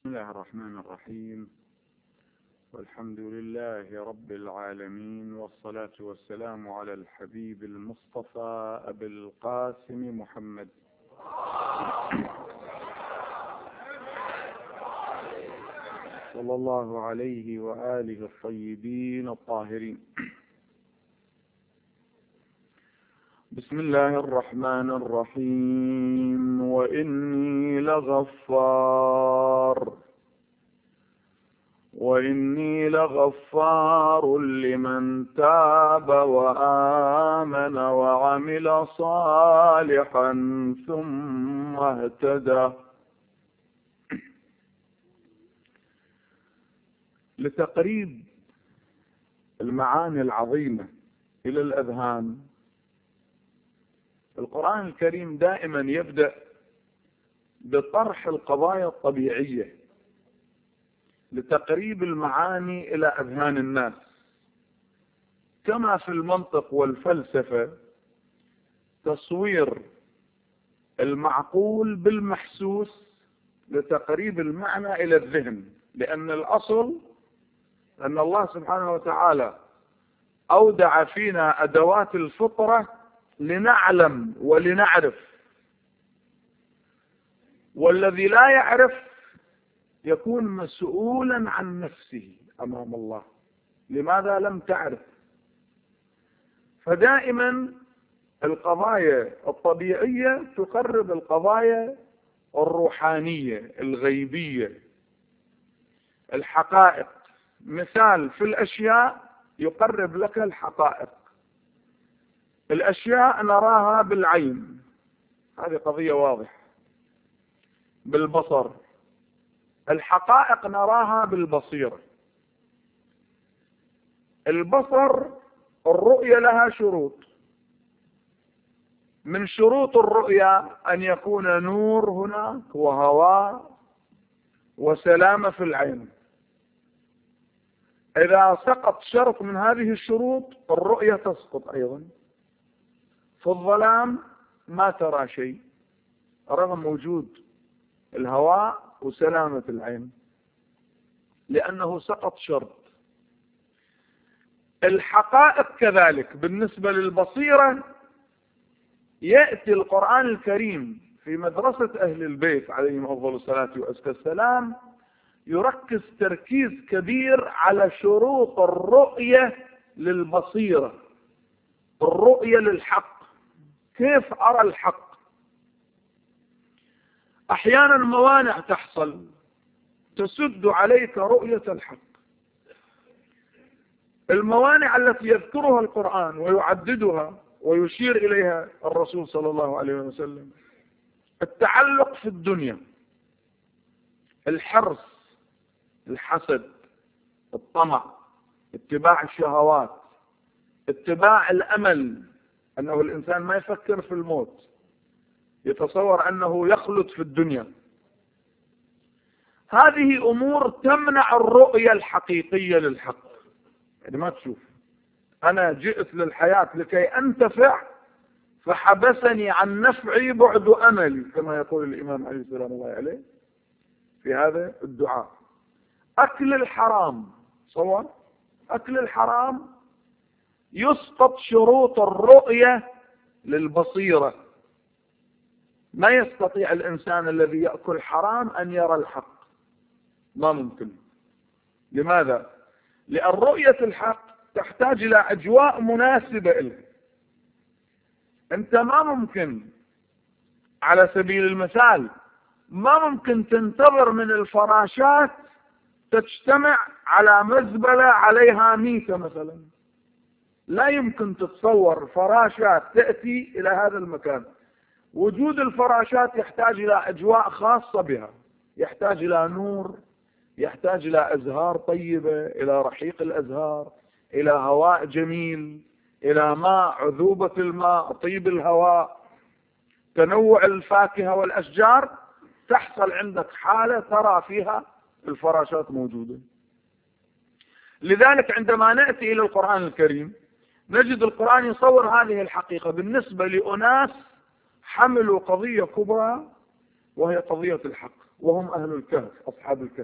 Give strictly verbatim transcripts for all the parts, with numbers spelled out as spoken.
الله الرحمن الرحيم، والحمد لله رب العالمين، والصلاة والسلام على الحبيب المصطفى أبي القاسم محمد صلى الله عليه وآله الطيبين الطاهرين. بسم الله الرحمن الرحيم. وإني لغفار وإني لغفار لمن تاب وآمن وعمل صالحا ثم اهتدى. لتقريب المعاني العظيمة إلى الأذهان، القرآن الكريم دائما يبدأ بطرح القضايا الطبيعية لتقريب المعاني إلى أذهان الناس، كما في المنطق والفلسفة تصوير المعقول بالمحسوس لتقريب المعنى إلى الذهن، لأن الأصل أن الله سبحانه وتعالى أودع فينا أدوات الفطرة لنعلم ولنعرف، والذي لا يعرف يكون مسؤولا عن نفسه أمام الله. لماذا لم تعرف؟ فدائما القضايا الطبيعية تقرب القضايا الروحانية الغيبية، الحقائق. مثال في الأشياء يقرب لك الحقائق. الأشياء نراها بالعين، هذه قضية واضحة، بالبصر. الحقائق نراها بالبصيرة. البصر الرؤية لها شروط، من شروط الرؤية أن يكون نور هناك وهواء وسلامة في العين. إذا سقط شرط من هذه الشروط الرؤية تسقط أيضا. في الظلام ما ترى شيء رغم وجود الهواء وسلامة العين، لأنه سقط شرط. الحقائق كذلك بالنسبة للبصيرة. يأتي القرآن الكريم في مدرسة أهل البيت عليهم أفضل الصلاة وأزكى السلام يركز تركيز كبير على شروط الرؤية للبصيرة، الرؤية للحق. كيف أرى الحق؟ أحيانا موانع تحصل تسد عليك رؤية الحق. الموانع التي يذكرها القرآن ويعددها ويشير إليها الرسول صلى الله عليه وسلم: التعلق في الدنيا، الحرص، الحسد، الطمع، اتباع الشهوات، اتباع الأمل، أنه الإنسان ما يفكر في الموت، يتصور أنه يخلد في الدنيا. هذه أمور تمنع الرؤية الحقيقية للحق. يعني ما تشوف أنا جئت للحياة لكي أنتفع فحبسني عن نفعي بعد أملي، كما يقول الإمام علي سلام الله عليه في هذا الدعاء. أكل الحرام، صور أكل الحرام يسقط شروط الرؤية للبصيرة. ما يستطيع الإنسان الذي يأكل حرام أن يرى الحق، ما ممكن. لماذا؟ لأن رؤية الحق تحتاج إلى أجواء مناسبة له. أنت ما ممكن، على سبيل المثال، ما ممكن تنتظر من الفراشات تجتمع على مزبلة عليها ميتة مثلا. لا يمكن تتصور فراشات تأتي إلى هذا المكان. وجود الفراشات يحتاج إلى أجواء خاصة بها، يحتاج إلى نور، يحتاج إلى أزهار طيبة، إلى رحيق الأزهار، إلى هواء جميل، إلى ماء، عذوبة الماء، طيب الهواء، تنوع الفاكهة والأشجار. تحصل عندك حالة ترى فيها الفراشات موجودة. لذلك عندما نأتي إلى القرآن الكريم نجد القرآن يصور هذه الحقيقة بالنسبة لأناس حملوا قضية كبرى وهي قضية الحق. وهم أهل الكهف أصحاب الكهف.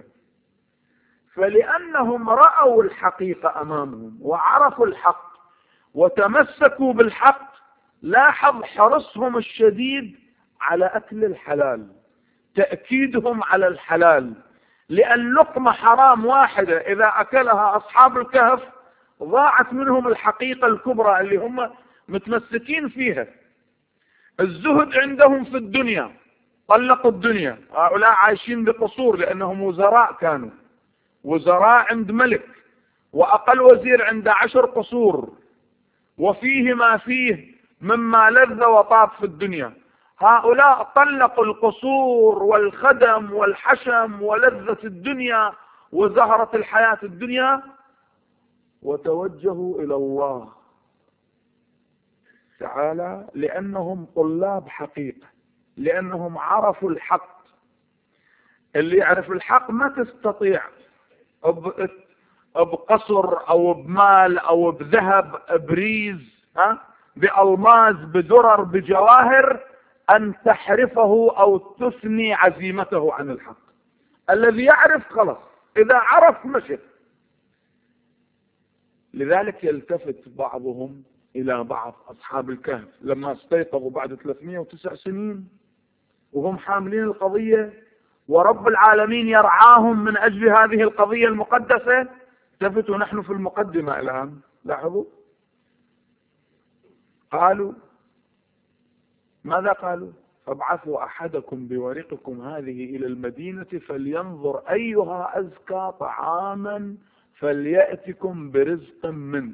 فلأنهم رأوا الحقيقة أمامهم وعرفوا الحق وتمسكوا بالحق، لاحظ حرصهم الشديد على أكل الحلال، تأكيدهم على الحلال، لأن لقمة حرام واحدة إذا أكلها أصحاب الكهف ضاعت منهم الحقيقة الكبرى اللي هم متمسكين فيها. الزهد عندهم في الدنيا، طلقوا الدنيا. هؤلاء عايشين بقصور لأنهم وزراء، كانوا وزراء عند ملك، وأقل وزير عنده عشر قصور، وفيه ما فيه مما لذ وطاب في الدنيا. هؤلاء طلقوا القصور والخدم والحشم ولذة الدنيا وزهرة الحياة الدنيا، وتوجهوا إلى الله تعالى، لأنهم طلاب حقيقة، لأنهم عرفوا الحق. اللي يعرف الحق ما تستطيع بقصر أو بمال أو بذهب بريز، ها، بألماس بدرر بجواهر أن تحرفه أو تثني عزيمته عن الحق. الذي يعرف خلص، إذا عرف مشي. لذلك يلتفت بعضهم إلى بعض أصحاب الكهف لما استيقظوا بعد ثلاثمائة وتسع سنين وهم حاملين القضية، ورب العالمين يرعاهم من أجل هذه القضية المقدسة. التفتوا، نحن في المقدمة الآن، لاحظوا قالوا ماذا قالوا؟ فابعثوا أحدكم بورقكم هذه إلى المدينة فلينظر أيها أزكى طعاما فليأتكم برزق منه.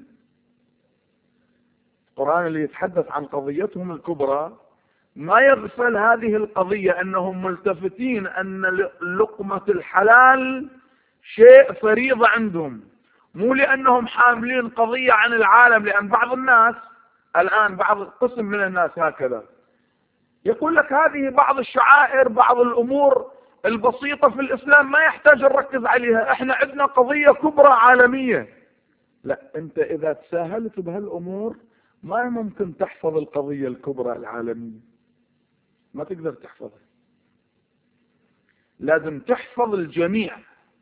القرآن اللي يتحدث عن قضيتهم الكبرى ما يغفل هذه القضية، أنهم ملتفتين أن لقمة الحلال شيء فريضة عندهم، مو لأنهم حاملين قضية عن العالم. لأن بعض الناس الآن، بعض قسم من الناس هكذا يقول لك هذه بعض الشعائر، بعض الأمور البسيطة في الإسلام ما يحتاج نركز عليها، احنا عندنا قضية كبرى عالمية. لا، انت إذا تساهلت بهالأمور ما ممكن تحفظ القضية الكبرى العالمية، ما تقدر تحفظها. لازم تحفظ الجميع،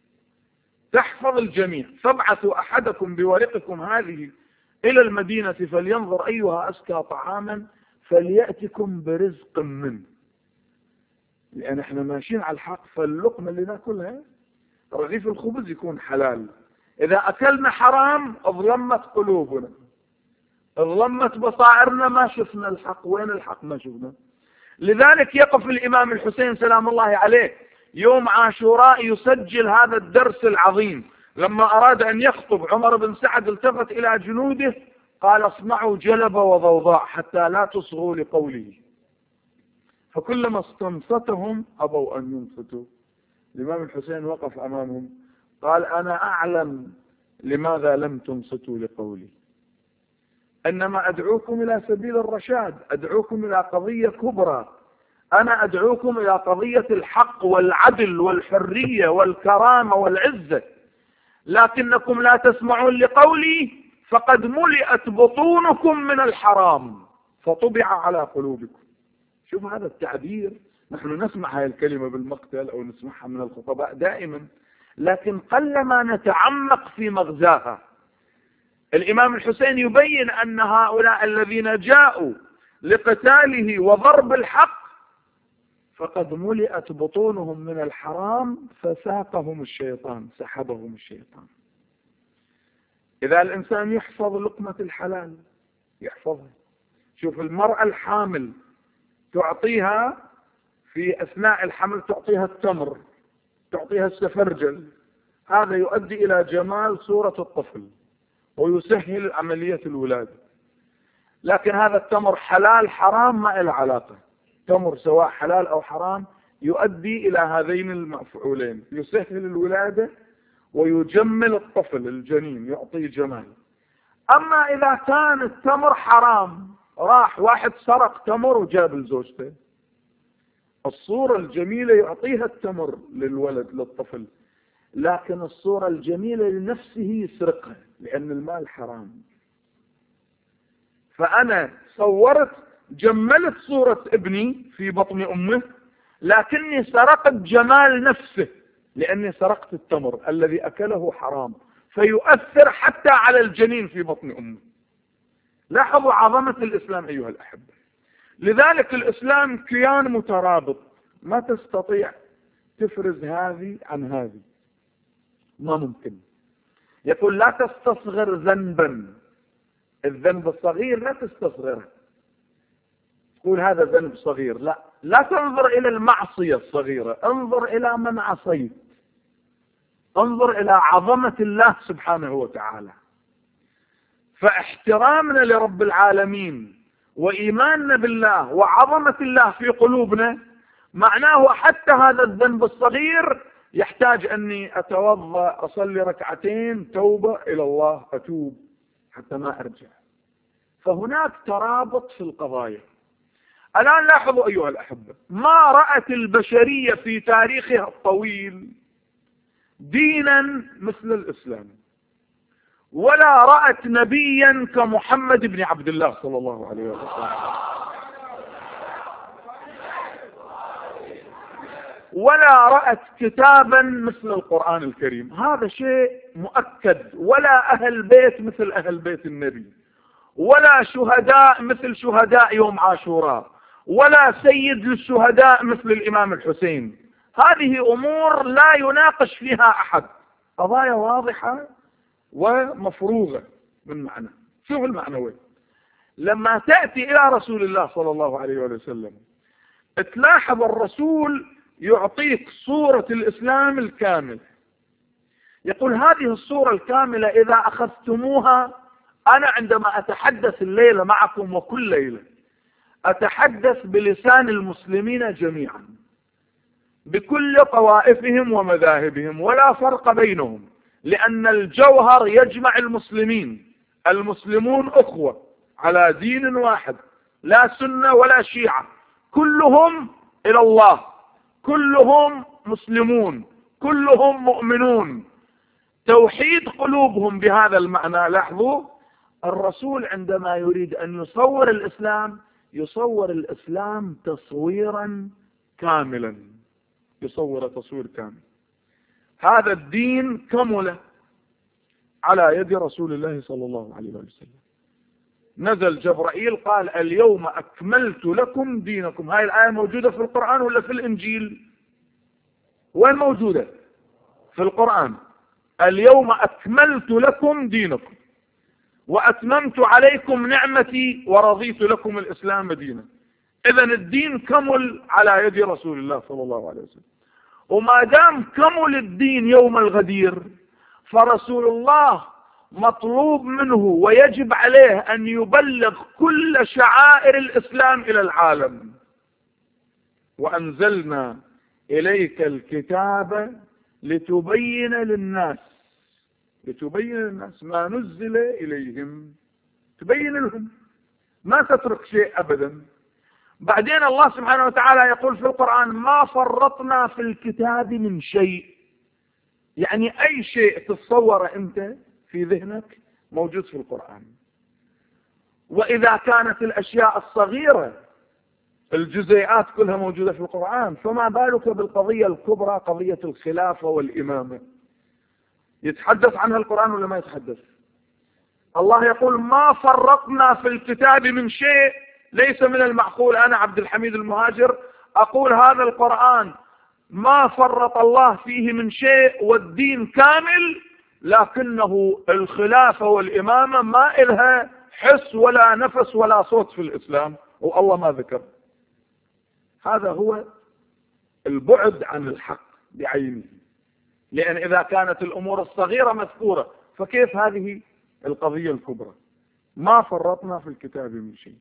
تحفظ الجميع. فابعثوا أحدكم بورقكم هذه إلى المدينة فلينظر أيها أزكى طعاما فليأتكم برزق منه. لأن احنا ماشيين على الحق، فاللقمة اللي ناكلها رغيف الخبز يكون حلال. إذا أكلنا حرام أظلمت قلوبنا، أظلمت بصائرنا، ما شفنا الحق. وين الحق؟ ما شفنا. لذلك يقف الإمام الحسين سلام الله عليه يوم عاشوراء يسجل هذا الدرس العظيم. لما أراد أن يخطب عمر بن سعد التفت إلى جنوده قال اصنعوا جلب وضوضاء حتى لا تصغوا لقوله. فكلما استنصتهم أبوا أن ينصتوا. الإمام الحسين وقف أمامهم قال أنا أعلم لماذا لم تنصتوا لقولي، إنما أدعوكم إلى سبيل الرشاد، أدعوكم إلى قضية كبرى، أنا أدعوكم إلى قضية الحق والعدل والحرية والكرامة والعزة، لكنكم لا تسمعون لقولي فقد ملئت بطونكم من الحرام فطبع على قلوبكم. شوف هذا التعبير، نحن نسمع هذه الكلمة بالمقتل أو نسمعها من الخطباء دائما، لكن قلما نتعمق في مغزاها. الإمام الحسين يبين أن هؤلاء الذين جاءوا لقتاله وضرب الحق فقد ملئت بطونهم من الحرام فساقهم الشيطان، سحبهم الشيطان. إذا الإنسان يحفظ لقمة الحلال يحفظها. شوف المرأة الحامل تعطيها في أثناء الحمل، تعطيها التمر، تعطيها السفرجل، هذا يؤدي إلى جمال صورة الطفل ويسهل عملية الولادة. لكن هذا التمر حلال حرام ما له علاقة. تمر سواء حلال أو حرام يؤدي إلى هذين المفعولين، يسهل الولادة ويجمل الطفل الجنين، يعطيه جمال. أما إذا كان التمر حرام، راح واحد سرق تمر وجاب لزوجته، الصورة الجميلة يعطيها التمر للولد للطفل، لكن الصورة الجميلة لنفسه يسرقها لأن المال حرام. فأنا صورت جملت صورة ابني في بطن أمه، لكني سرقت جمال نفسه، لأني سرقت التمر الذي أكله حرام، فيؤثر حتى على الجنين في بطن أمه. لاحظوا عظمة الإسلام أيها الأحبة. لذلك الإسلام كيان مترابط، ما تستطيع تفرز هذه عن هذه، ما ممكن. يقول لا تستصغر ذنبا، الذنب الصغير لا تستصغره، تقول هذا ذنب صغير، لا لا تنظر إلى المعصية الصغيرة، انظر إلى من عصيت، انظر إلى عظمة الله سبحانه وتعالى. فاحترامنا لرب العالمين وإيماننا بالله وعظمة الله في قلوبنا معناه حتى هذا الذنب الصغير يحتاج أني أتوضأ أصلي ركعتين توبة إلى الله، أتوب حتى ما أرجع. فهناك ترابط في القضايا. الآن لاحظوا أيها الأحبة، ما رأت البشرية في تاريخها الطويل دينا مثل الإسلام، ولا رأت نبيا كمحمد بن عبد الله صلى الله عليه وسلم، ولا رأت كتابا مثل القرآن الكريم. هذا شيء مؤكد. ولا أهل بيت مثل أهل بيت النبي، ولا شهداء مثل شهداء يوم عاشوراء، ولا سيد للشهداء مثل الإمام الحسين. هذه أمور لا يناقش فيها أحد، قضايا واضحة ومفروغة من معنى. شوف المعنى وين. لما تأتي إلى رسول الله صلى الله عليه وسلم تلاحظ الرسول يعطيك صورة الإسلام الكامل. يقول هذه الصورة الكاملة إذا أخذتموها، أنا عندما أتحدث الليلة معكم وكل ليلة أتحدث بلسان المسلمين جميعا بكل طوائفهم ومذاهبهم ولا فرق بينهم، لأن الجوهر يجمع المسلمين. المسلمون أخوة على دين واحد، لا سنة ولا شيعة، كلهم إلى الله، كلهم مسلمون، كلهم مؤمنون، توحيد قلوبهم بهذا المعنى. لاحظوا الرسول عندما يريد أن يصور الإسلام يصور الإسلام تصويرا كاملا، يصور تصوير كامل. هذا الدين كمل على يد رسول الله صلى الله عليه وسلم. نزل جبرائيل قال اليوم أكملت لكم دينكم. هاي الآية موجودة في القرآن ولا في الإنجيل؟ وين موجودة؟ في القرآن. اليوم أكملت لكم دينكم وأتممت عليكم نعمتي ورضيت لكم الإسلام دينا. إذن الدين كمل على يد رسول الله صلى الله عليه وسلم. وما دام كمل الدين يوم الغدير فرسول الله مطلوب منه ويجب عليه أن يبلغ كل شعائر الإسلام إلى العالم. وأنزلنا إليك الكتاب لتبين للناس لتبين للناس ما نزل إليهم، تبين لهم، ما تترك شيء أبدا. بعدين الله سبحانه وتعالى يقول في القرآن ما فرطنا في الكتاب من شيء، يعني أي شيء تتصوره أنت في ذهنك موجود في القرآن. وإذا كانت الأشياء الصغيرة الجزيئات كلها موجودة في القرآن، فما بالك بالقضية الكبرى، قضية الخلافة والإمامة. يتحدث عنها القرآن ولا ما يتحدث؟ الله يقول ما فرطنا في الكتاب من شيء. ليس من المعقول أنا عبد الحميد المهاجر أقول هذا القرآن ما فرط الله فيه من شيء والدين كامل، لكنه الخلافة والإمامة ما إلها حس ولا نفس ولا صوت في الإسلام، والله ما ذكر. هذا هو البعد عن الحق بعينه. لأن إذا كانت الأمور الصغيرة مذكورة فكيف هذه القضية الكبرى؟ ما فرطنا في الكتاب من شيء.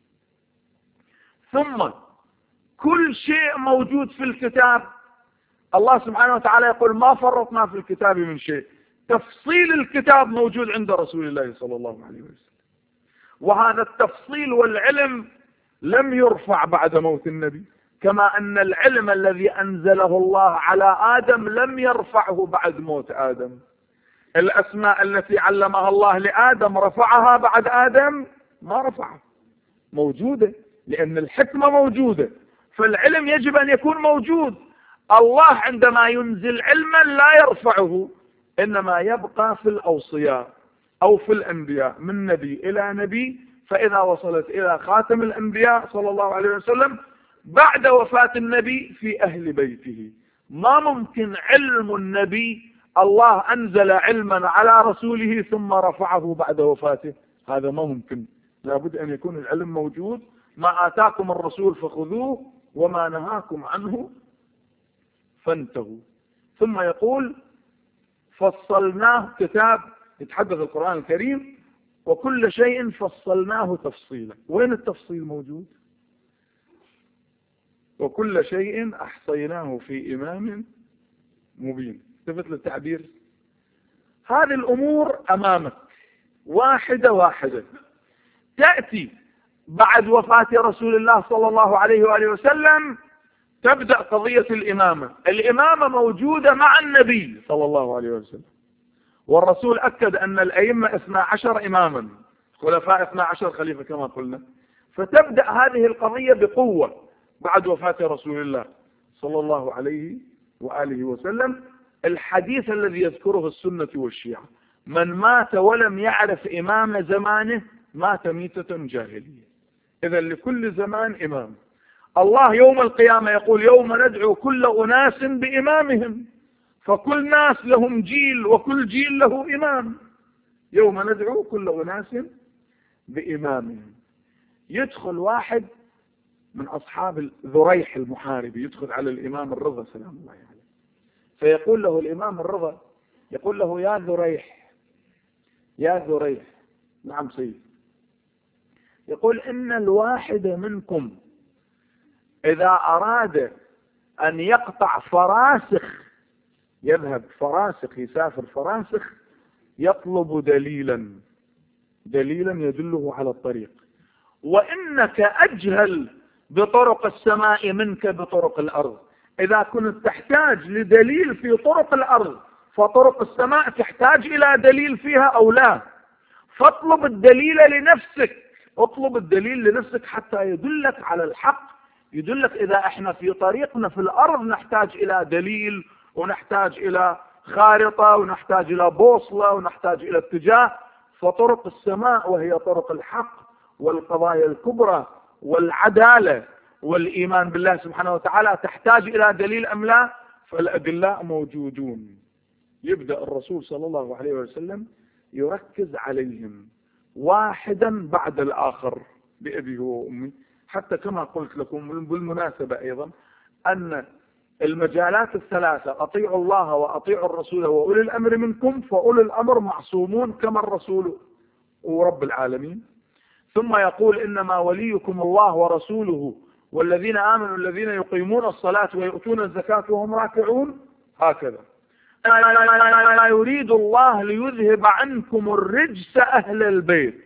ثم كل شيء موجود في الكتاب. الله سبحانه وتعالى يقول ما فرطنا في الكتاب من شيء. تفصيل الكتاب موجود عند رسول الله صلى الله عليه وسلم، وهذا التفصيل والعلم لم يرفع بعد موت النبي، كما أن العلم الذي أنزله الله على آدم لم يرفعه بعد موت آدم. الأسماء التي علمها الله لآدم رفعها بعد آدم؟ ما رفعها، موجودة، لأن الحكمة موجودة. فالعلم يجب أن يكون موجود. الله عندما ينزل علما لا يرفعه، إنما يبقى في الأوصياء أو في الأنبياء، من نبي إلى نبي، فإذا وصلت إلى خاتم الأنبياء صلى الله عليه وسلم بعد وفاة النبي في أهل بيته. ما ممكن علم النبي الله أنزل علما على رسوله ثم رفعه بعد وفاته، هذا ما ممكن. لابد أن يكون العلم موجود. ما آتاكم الرسول فخذوه وما نهاكم عنه فانتهوا. ثم يقول فصلناه، كتاب يتحدث القرآن الكريم وكل شيء فصلناه تفصيلا. وين التفصيل موجود؟ وكل شيء أحصيناه في إمام مبين. التفت للتعبير. هذه الأمور أمامك واحدة واحدة، تأتي بعد وفاة رسول الله صلى الله عليه وآله وسلم، تبدأ قضية الإمامة. الإمامة موجودة مع النبي صلى الله عليه وسلم، والرسول أكد أن الأئمة اثنا عشر إماما، خلفاء اثنا عشر خليفة كما قلنا. فتبدأ هذه القضية بقوة بعد وفاة رسول الله صلى الله عليه وآله وسلم. الحديث الذي يذكره السنة والشيعة: من مات ولم يعرف إمام زمانه مات ميتة جاهلية. إذا لكل زمان إمام. الله يوم القيامة يقول: يوم ندعو كل أناس بإمامهم، فكل ناس لهم جيل وكل جيل له إمام. يوم ندعو كل أناس بإمامهم. يدخل واحد من أصحاب ذريح المحاربي، يدخل على الإمام الرضا سلام الله عليه، فيقول له الإمام الرضا، يقول له: يا ذريح يا ذريح. نعم سيد. يقول: إن الواحد منكم إذا أراد أن يقطع فراسخ، يذهب فراسخ، يسافر فراسخ، يطلب دليلا دليلا يدله على الطريق، وإنك أجهل بطرق السماء منك بطرق الأرض. إذا كنت تحتاج لدليل في طرق الأرض، فطرق السماء تحتاج إلى دليل فيها أو لا؟ فاطلب الدليل لنفسك، اطلب الدليل لنفسك حتى يدلك على الحق، يدلك إذا احنا في طريقنا في الأرض نحتاج إلى دليل، ونحتاج إلى خارطة، ونحتاج إلى بوصلة، ونحتاج إلى اتجاه. فطرق السماء وهي طرق الحق والقضايا الكبرى والعدالة والإيمان بالله سبحانه وتعالى تحتاج إلى دليل أم لا؟ فالأدلاء موجودون. يبدأ الرسول صلى الله عليه وسلم يركز عليهم واحدا بعد الآخر بأبي وأمي. حتى كما قلت لكم بالمناسبة أيضا أن المجالات الثلاثة: أطيعوا الله وأطيعوا الرسول وأولي الأمر منكم، فأولي الأمر معصومون كما الرسول ورب العالمين. ثم يقول: إنما وليكم الله ورسوله والذين آمنوا الذين يقيمون الصلاة ويؤتون الزكاة وهم راكعون. هكذا: لا يريد الله ليذهب عنكم الرجس أهل البيت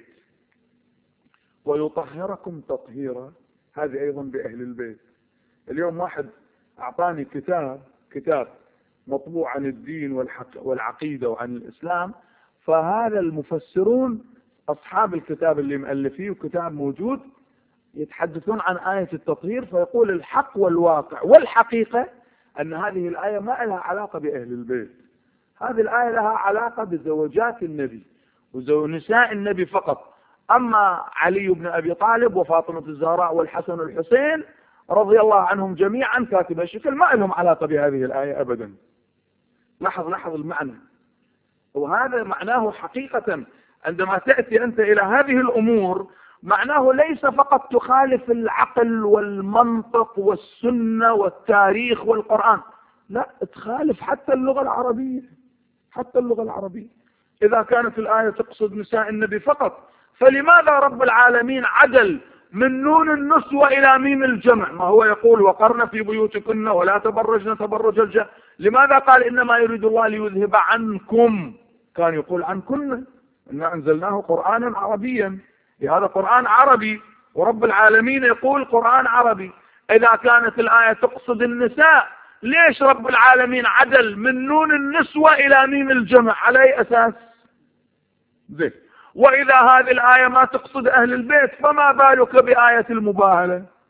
ويطهركم تطهيرا. هذه أيضا بأهل البيت. اليوم واحد أعطاني كتاب كتاب مطبوع عن الدين والعقيدة وعن الإسلام، فهذا المفسرون أصحاب الكتاب اللي مؤلفيه وكتاب موجود يتحدثون عن آية التطهير، فيقول الحق والواقع والحقيقة أن هذه الآية ما لها علاقة بأهل البيت. هذه الآية لها علاقة بزوجات النبي ونساء النبي فقط. أما علي بن أبي طالب وفاطمة الزهراء والحسن والحسين رضي الله عنهم جميعا كاتب الشكل ما لهم علاقة بهذه الآية أبدا. لاحظ لاحظ المعنى، وهذا معناه حقيقة. عندما تأتي أنت إلى هذه الأمور معناه ليس فقط تخالف العقل والمنطق والسنة والتاريخ والقرآن، لا، تخالف حتى اللغة العربية. حتى اللغة العربية إذا كانت الآية تقصد نساء النبي فقط، فلماذا رب العالمين عدل من نون النسوة إلى ميم الجمع؟ ما هو يقول: وقرن في بيوتكن ولا تبرجن تبرج الجاهلية. لماذا قال إنما يريد الله ليذهب عنكم؟ كان يقول عنكن. إنا أنزلناه قرآنا عربيا، هذا قرآن عربي، ورب العالمين يقول قرآن عربي. إذا كانت الآية تقصد النساء، ليش رب العالمين عدل من نون النسوة إلى ميم الجمع؟ على أي أساس؟ زين. وإذا هذه الآية ما تقصد أهل البيت، فما بالك بآية المباهلة؟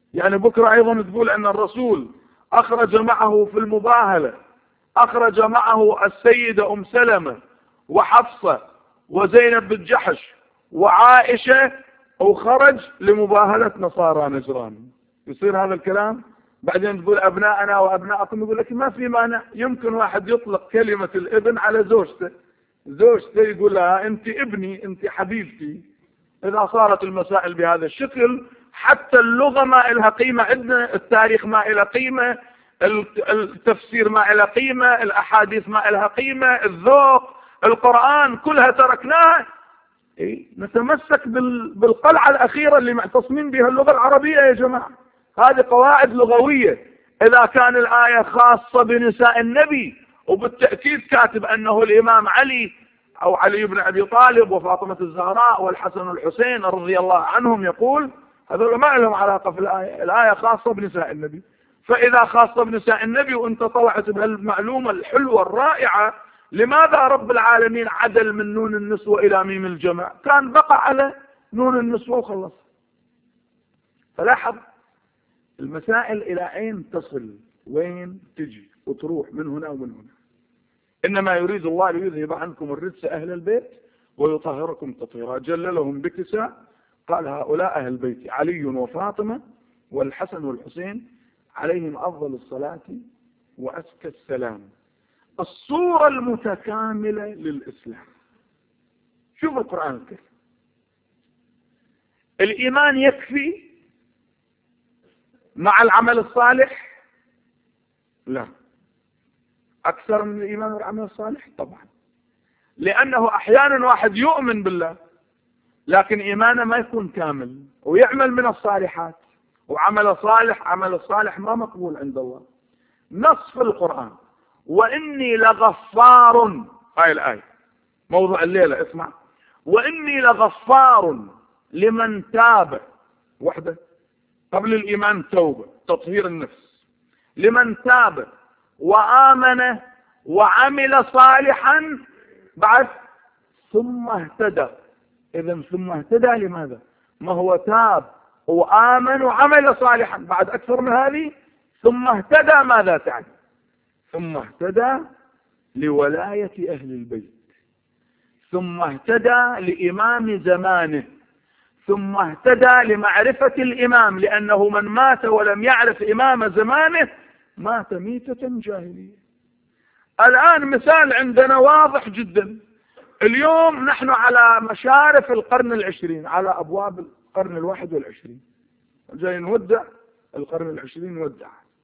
يعني بكرة أيضا تقول أن الرسول أخرج معه في المباهلة، أخرج معه السيدة أم سلمة وحفصة وزينب بن جحش وعائشة، وخرج لمباهلة نصارى نجران. يصير هذا الكلام؟ بعدين تقول أبناءنا وأبناءكم، يقول لك ما في مانع. يمكن واحد يطلق كلمة الابن على زوجته، زوجته يقول لها أنت ابني، أنت حبيبتي. إذا صارت المسائل بهذا الشكل، حتى اللغة ما إلها قيمة عندنا، التاريخ ما إلها قيمة، التفسير ما إلها قيمة، الأحاديث ما إلها قيمة، الذوق، القرآن، كلها تركناها. إيه؟ نتمسك بالقلعة الأخيرة اللي معتصمين بها اللغة العربية يا جماعة. هذه قواعد لغوية. إذا كان الآية خاصة بنساء النبي، وبالتأكيد كاتب أنه الإمام علي أو علي بن أبي طالب وفاطمة الزهراء والحسن والحسين رضي الله عنهم، يقول هذول ما لهم علاقة في الآية، الآية خاصة بنساء النبي. فإذا خاصة بنساء النبي وأنت طلعت بهالمعلومة الحلوة الرائعة، لماذا رب العالمين عدل من نون النسوة إلى ميم الجمع؟ كان بقى على نون النسوة وخلص. فلاحظ المسائل إلى أين تصل، وين تجي وتروح من هنا ومن هنا. إنما يريد الله ليذهب عنكم الرجس أهل البيت ويطهركم تطهيرا. جللهم بكساء، قال هؤلاء أهل بيتي، علي وفاطمة والحسن والحسين عليهم أفضل الصلاة وأزكى السلام. الصورة المتكاملة للإسلام. شوف القرآن الكريم، الإيمان يكفي مع العمل الصالح؟ لا، أكثر من الإيمان والعمل الصالح طبعا، لأنه أحيانا واحد يؤمن بالله لكن إيمانه ما يكون كامل، ويعمل من الصالحات، وعمل صالح عمل الصالح ما مقبول عند الله. نص في القرآن وإني لغفار، هاي الآية موضوع الليلة، اسمع، وإني لغفار لمن تاب، وحده قبل الإيمان توبة تطهير النفس، لمن تاب وآمن وعمل صالحا بعد ثم اهتدى. إذن ثم اهتدى لماذا؟ ما هو تاب وآمن وعمل صالحا، بعد أكثر من هذه ثم اهتدى ماذا تعني؟ ثم اهتدى لولاية أهل البيت، ثم اهتدى لإمام زمانه، ثم اهتدى لمعرفة الإمام، لأنه من مات ولم يعرف إمام زمانه مات ميتة جاهلية. الآن مثال عندنا واضح جدا، اليوم نحن على مشارف القرن العشرين، على أبواب القرن الواحد والعشرين، جاي نودع القرن العشرين، نودع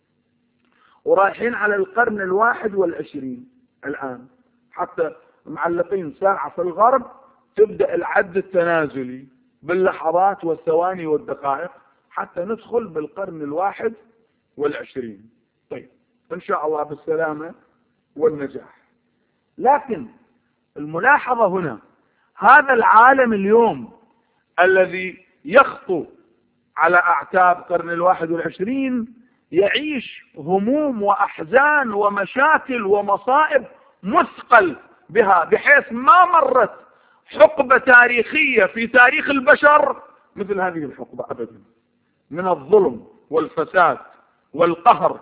ورايحين على القرن الواحد والعشرين. الآن حتى معلقين ساعة في الغرب تبدأ العد التنازلي باللحظات والثواني والدقائق حتى ندخل بالقرن الواحد والعشرين. طيب إن شاء الله بالسلامة والنجاح. لكن الملاحظة هنا، هذا العالم اليوم الذي يخطو على أعتاب قرن الواحد والعشرين يعيش هموم وأحزان ومشاكل ومصائب مثقل بها، بحيث ما مرت حقبة تاريخية في تاريخ البشر مثل هذه الحقبة أبدا، من الظلم والفساد والقهر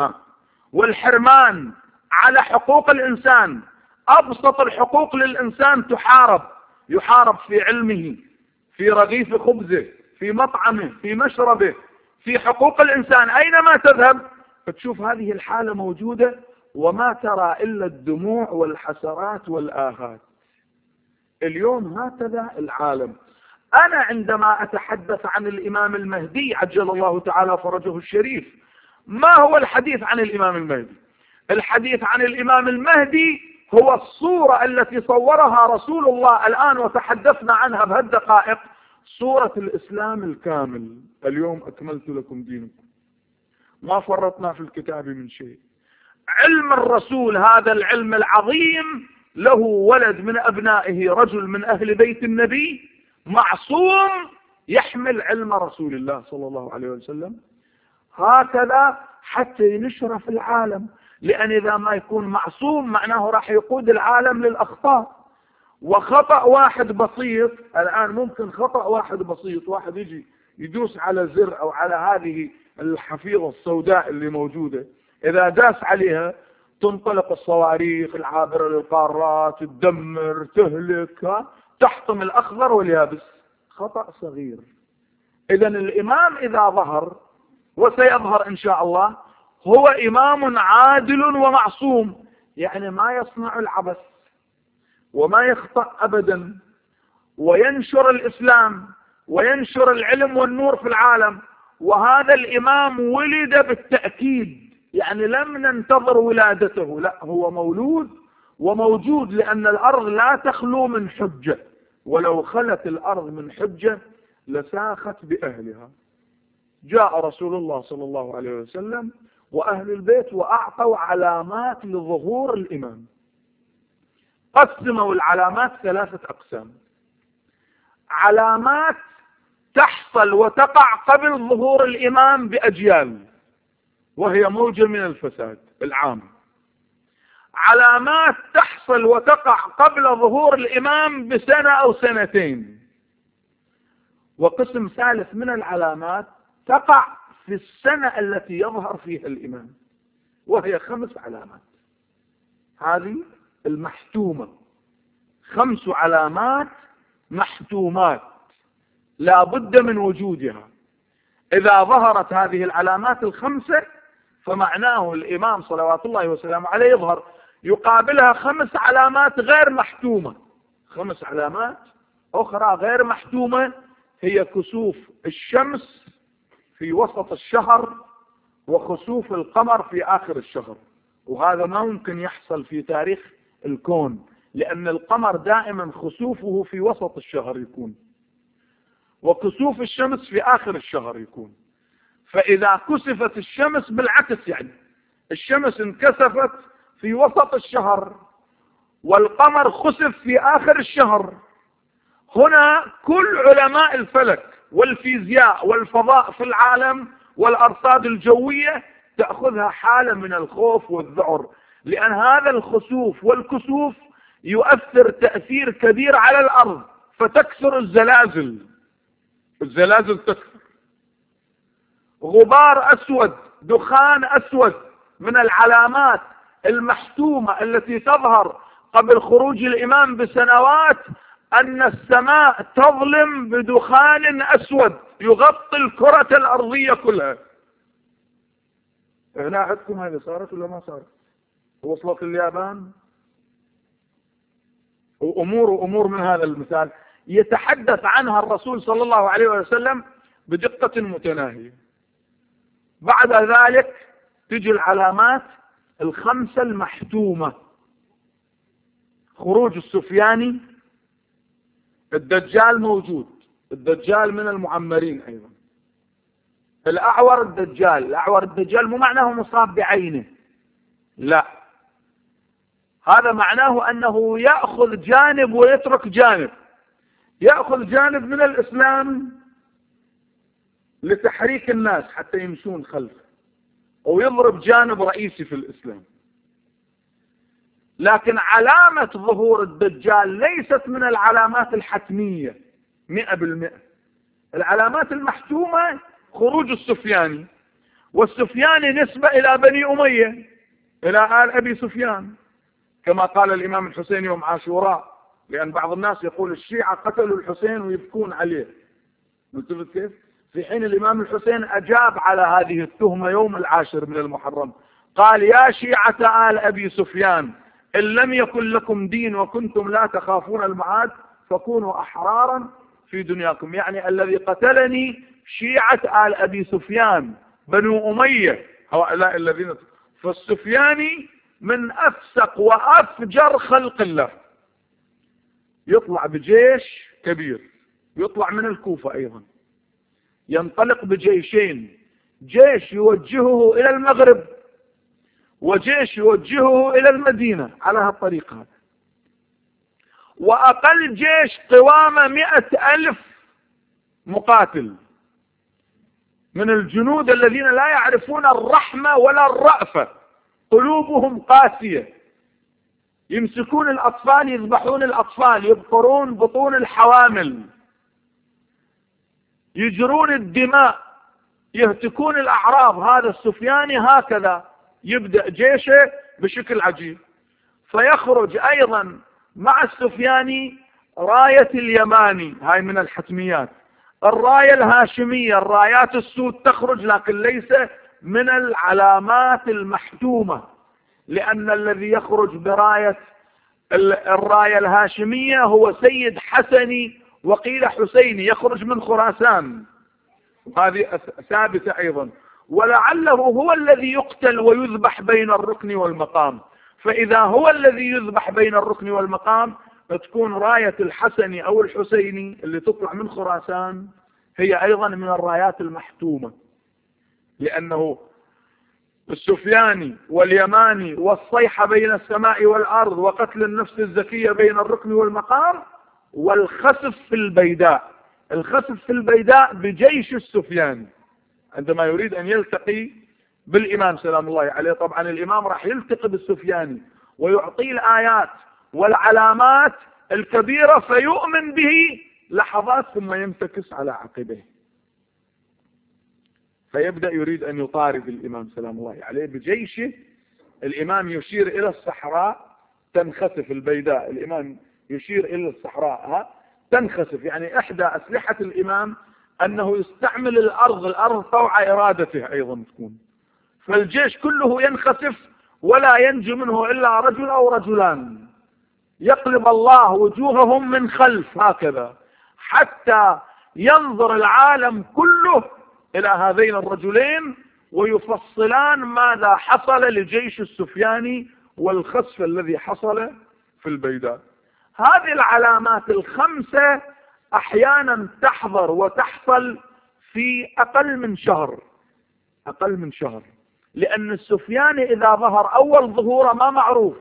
والحرمان على حقوق الإنسان. أبسط الحقوق للإنسان تحارب، يحارب في علمه، في رغيف خبزه، في مطعمه، في مشربه، في حقوق الإنسان. أينما تذهب فتشوف هذه الحالة موجودة، وما ترى إلا الدموع والحسرات والآهات. اليوم هكذا العالم. أنا عندما أتحدث عن الإمام المهدي عجل الله تعالى فرجه الشريف، ما هو الحديث عن الإمام المهدي؟ الحديث عن الإمام المهدي هو الصورة التي صورها رسول الله الآن وتحدثنا عنها بهالدقائق، صورة الإسلام الكامل. اليوم أكملت لكم دينكم، ما فرطنا في الكتاب من شيء. علم الرسول هذا العلم العظيم له ولد من أبنائه رجل من أهل بيت النبي معصوم يحمل علم رسول الله صلى الله عليه وسلم، هكذا حتى ينشر في العالم. لأن إذا ما يكون معصوم معناه راح يقود العالم يدوس على زر أو على هذه الحفيظة السوداء اللي موجودة، إذا داس عليها تنطلق الصواريخ العابرة للقارات، تدمر، تهلك، تحطم الأخضر واليابس. خطأ صغير. إذا الإمام إذا ظهر، وسيظهر إن شاء الله، هو إمام عادل ومعصوم، يعني ما يصنع العبث وما يخطأ أبدا، وينشر الإسلام وينشر العلم والنور في العالم. وهذا الإمام ولد بالتأكيد، يعني لم ننتظر ولادته، لا، هو مولود وموجود، لأن الأرض لا تخلو من حجة، ولو خلت الأرض من حجة لساخت بأهلها. جاء رسول الله صلى الله عليه وسلم وأهل البيت وأعطوا علامات لظهور الإمام. قسموا العلامات ثلاثة أقسام: علامات تحصل وتقع قبل ظهور الإمام بأجيال، وهي موجة من الفساد العام. علامات تحصل وتقع قبل ظهور الإمام بسنة أو سنتين. وقسم ثالث من العلامات تقع في السنة التي يظهر فيها الإمام، وهي خمس علامات. هذه المحتومة، خمس علامات محتومات لا بد من وجودها. إذا ظهرت هذه العلامات الخمسة فمعناه الإمام صلوات الله وسلامه عليه يظهر. يقابلها خمس علامات غير محتومة، خمس علامات أخرى غير محتومة، هي كسوف الشمس في وسط الشهر وخسوف القمر في آخر الشهر. وهذا ما ممكن يحصل في تاريخ الكون، لأن القمر دائما خسوفه في وسط الشهر يكون، وكسوف الشمس في آخر الشهر يكون. فإذا كسفت الشمس بالعكس، يعني الشمس انكسفت في وسط الشهر والقمر خسف في آخر الشهر، هنا كل علماء الفلك والفيزياء والفضاء في العالم والأرصاد الجوية تأخذها حالة من الخوف والذعر، لأن هذا الخسوف والكسوف يؤثر تأثير كبير على الأرض، فتكثر الزلازل، الزلازل تكثر. غبار أسود، دخان أسود، من العلامات المحتومة التي تظهر قبل خروج الإمام بسنوات أن السماء تظلم بدخان أسود يغطي الكرة الأرضية كلها. هنا عندكم هذه صارت ولا ما صارت؟ وصلت اليابان وأمور وأمور من هذا المثال يتحدث عنها الرسول صلى الله عليه وسلم بدقة متناهية. بعد ذلك تجي العلامات الخمسة المحتومة: خروج السفياني، الدجال موجود، الدجال من المعمرين أيضا، الأعور الدجال. الأعور الدجال مو معناه مصاب بعينه، لا، هذا معناه أنه يأخذ جانب ويترك جانب، يأخذ جانب من الإسلام لتحريك الناس حتى يمشون خلفه، ويضرب جانب رئيسي في الإسلام. لكن علامة ظهور الدجال ليست من العلامات الحتمية مئة بالمئة. العلامات المحتومة خروج السفياني، والسفياني نسبة إلى بني أمية، إلى آل أبي سفيان، كما قال الإمام الحسين يوم عاشوراء، لأن بعض الناس يقول الشيعة قتلوا الحسين ويبكون عليه، انتبهت كيف؟ في حين الإمام الحسين أجاب على هذه التهمة يوم العاشر من المحرم، قال: يا شيعة آل أبي سفيان، إن لم يكن لكم دين وكنتم لا تخافون المعاد فكونوا أحرارا في دنياكم. يعني الذي قتلني شيعة آل أبي سفيان بنو أمية، هؤلاء الذين. فالسفياني من أفسق وأفجر خلق الله، يطلع بجيش كبير، يطلع من الكوفة أيضا، ينطلق بجيشين، جيش يوجهه إلى المغرب وجيش يوجهه إلى المدينة على هالطريقة. وأقل جيش قوامة مئة ألف مقاتل من الجنود الذين لا يعرفون الرحمة ولا الرأفة، قلوبهم قاسية، يمسكون الأطفال يذبحون الأطفال، يبقرون بطون الحوامل. يجرون الدماء، يهتكون الأعراض. هذا السفياني هكذا يبدأ جيشه بشكل عجيب. فيخرج أيضا مع السفياني راية اليماني، هاي من الحتميات. الراية الهاشمية، الرايات السود تخرج، لكن ليس من العلامات المحتومة، لأن الذي يخرج براية الراية الهاشمية هو سيد حسني وقيل حسيني، يخرج من خراسان، هذه ثابتة أيضا. ولعله هو الذي يقتل ويذبح بين الركن والمقام. فإذا هو الذي يذبح بين الركن والمقام، تكون راية الحسني أو الحسيني اللي تطلع من خراسان هي أيضا من الرايات المحتومة، لأنه السفياني واليماني والصيحة بين السماء والأرض وقتل النفس الزكية بين الركن والمقام والخسف في البيداء. الخسف في البيداء بجيش السفياني عندما يريد أن يلتقي بالإمام سلام الله عليه. طبعا الإمام راح يلتقي بالسفياني ويعطيه الآيات والعلامات الكبيرة فيؤمن به لحظات ثم ينتكس على عقبه، فيبدأ يريد أن يطارد الإمام سلام الله عليه بجيشه. الإمام يشير إلى الصحراء تنخسف البيداء، الإمام يشير إلى الصحراء ها تنخسف، يعني إحدى أسلحة الإمام أنه يستعمل الأرض، الأرض طوع إرادته أيضا تكون، فالجيش كله ينخسف ولا ينجو منه إلا رجل أو رجلان، يقلب الله وجوههم من خلف هكذا حتى ينظر العالم كله إلى هذين الرجلين ويفصلان ماذا حصل لجيش السفياني والخسف الذي حصل في البيداء. هذه العلامات الخمسة أحيانا تحضر وتحصل في أقل من شهر، أقل من شهر، لأن السفياني إذا ظهر أول ظهوره ما معروف،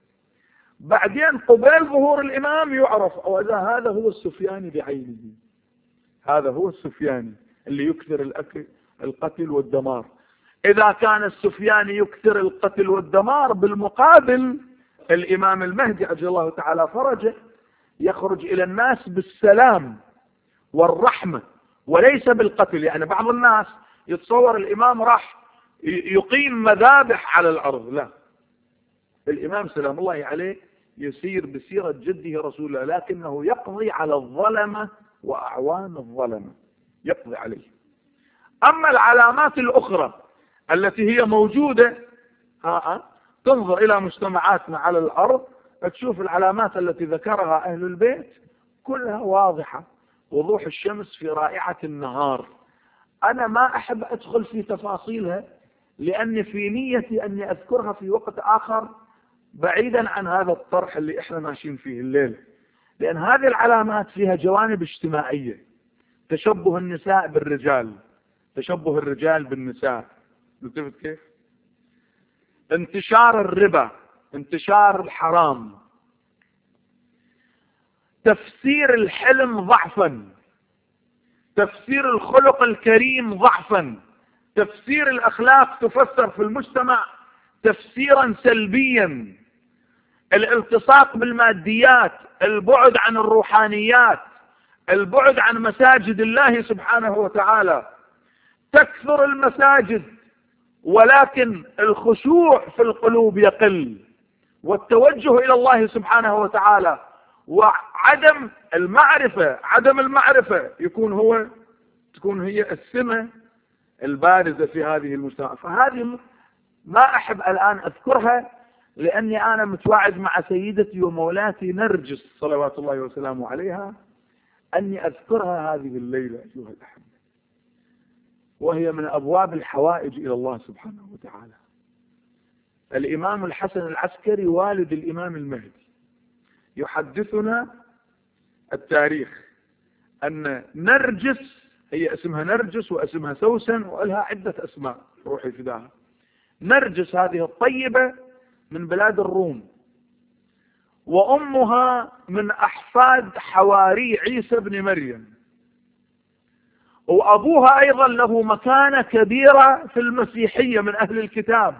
بعدين قبيل ظهور الإمام يعرف، أو إذا هذا هو السفياني بعينه، هذا هو السفياني اللي يكثر الأكل القتل والدمار. إذا كان السفياني يكثر القتل والدمار، بالمقابل الإمام المهدي عجل الله تعالى فرجه يخرج إلى الناس بالسلام والرحمة وليس بالقتل. يعني بعض الناس يتصور الإمام راح يقيم مذابح على الأرض، لا، الإمام سلام الله عليه يسير بسيرة جده رسول الله، لكنه يقضي على الظلمة وأعوان الظلمة، يقضي عليه. أما العلامات الأخرى التي هي موجودة، ها تنظر إلى مجتمعاتنا على الأرض تشوف العلامات التي ذكرها أهل البيت كلها واضحة، وضوح الشمس في رائعة النهار. أنا ما أحب أدخل في تفاصيلها لأني في نيتي أني أذكرها في وقت آخر بعيدا عن هذا الطرح اللي إحنا ماشيين فيه الليل، لأن هذه العلامات فيها جوانب اجتماعية، تشبه النساء بالرجال، تشبه الرجال بالنساء، شفت كيف؟ انتشار الربا، انتشار الحرام، تفسير الحلم ضعفا، تفسير الخلق الكريم ضعفا، تفسير الأخلاق تفسر في المجتمع تفسيرا سلبيا، الالتصاق بالماديات، البعد عن الروحانيات، البعد عن مساجد الله سبحانه وتعالى. تكثر المساجد ولكن الخشوع في القلوب يقل، والتوجه إلى الله سبحانه وتعالى، وعدم المعرفة، عدم المعرفة يكون هو تكون هي السمة البارزة في هذه المجتمع. فهذه ما أحب الآن أذكرها لأني أنا متوعد مع سيدتي ومولاتي نرجس صلوات الله وسلامه عليها أني أذكرها هذه الليلة أيها الأحبة، وهي من أبواب الحوائج إلى الله سبحانه وتعالى. الإمام الحسن العسكري والد الإمام المهدي يحدثنا التاريخ أن نرجس، هي اسمها نرجس واسمها سوسن ولها عدة أسماء روحي فداها، نرجس هذه الطيبة من بلاد الروم، وأمها من أحفاد حواري عيسى بن مريم، وأبوها أيضا له مكانة كبيرة في المسيحية من أهل الكتاب،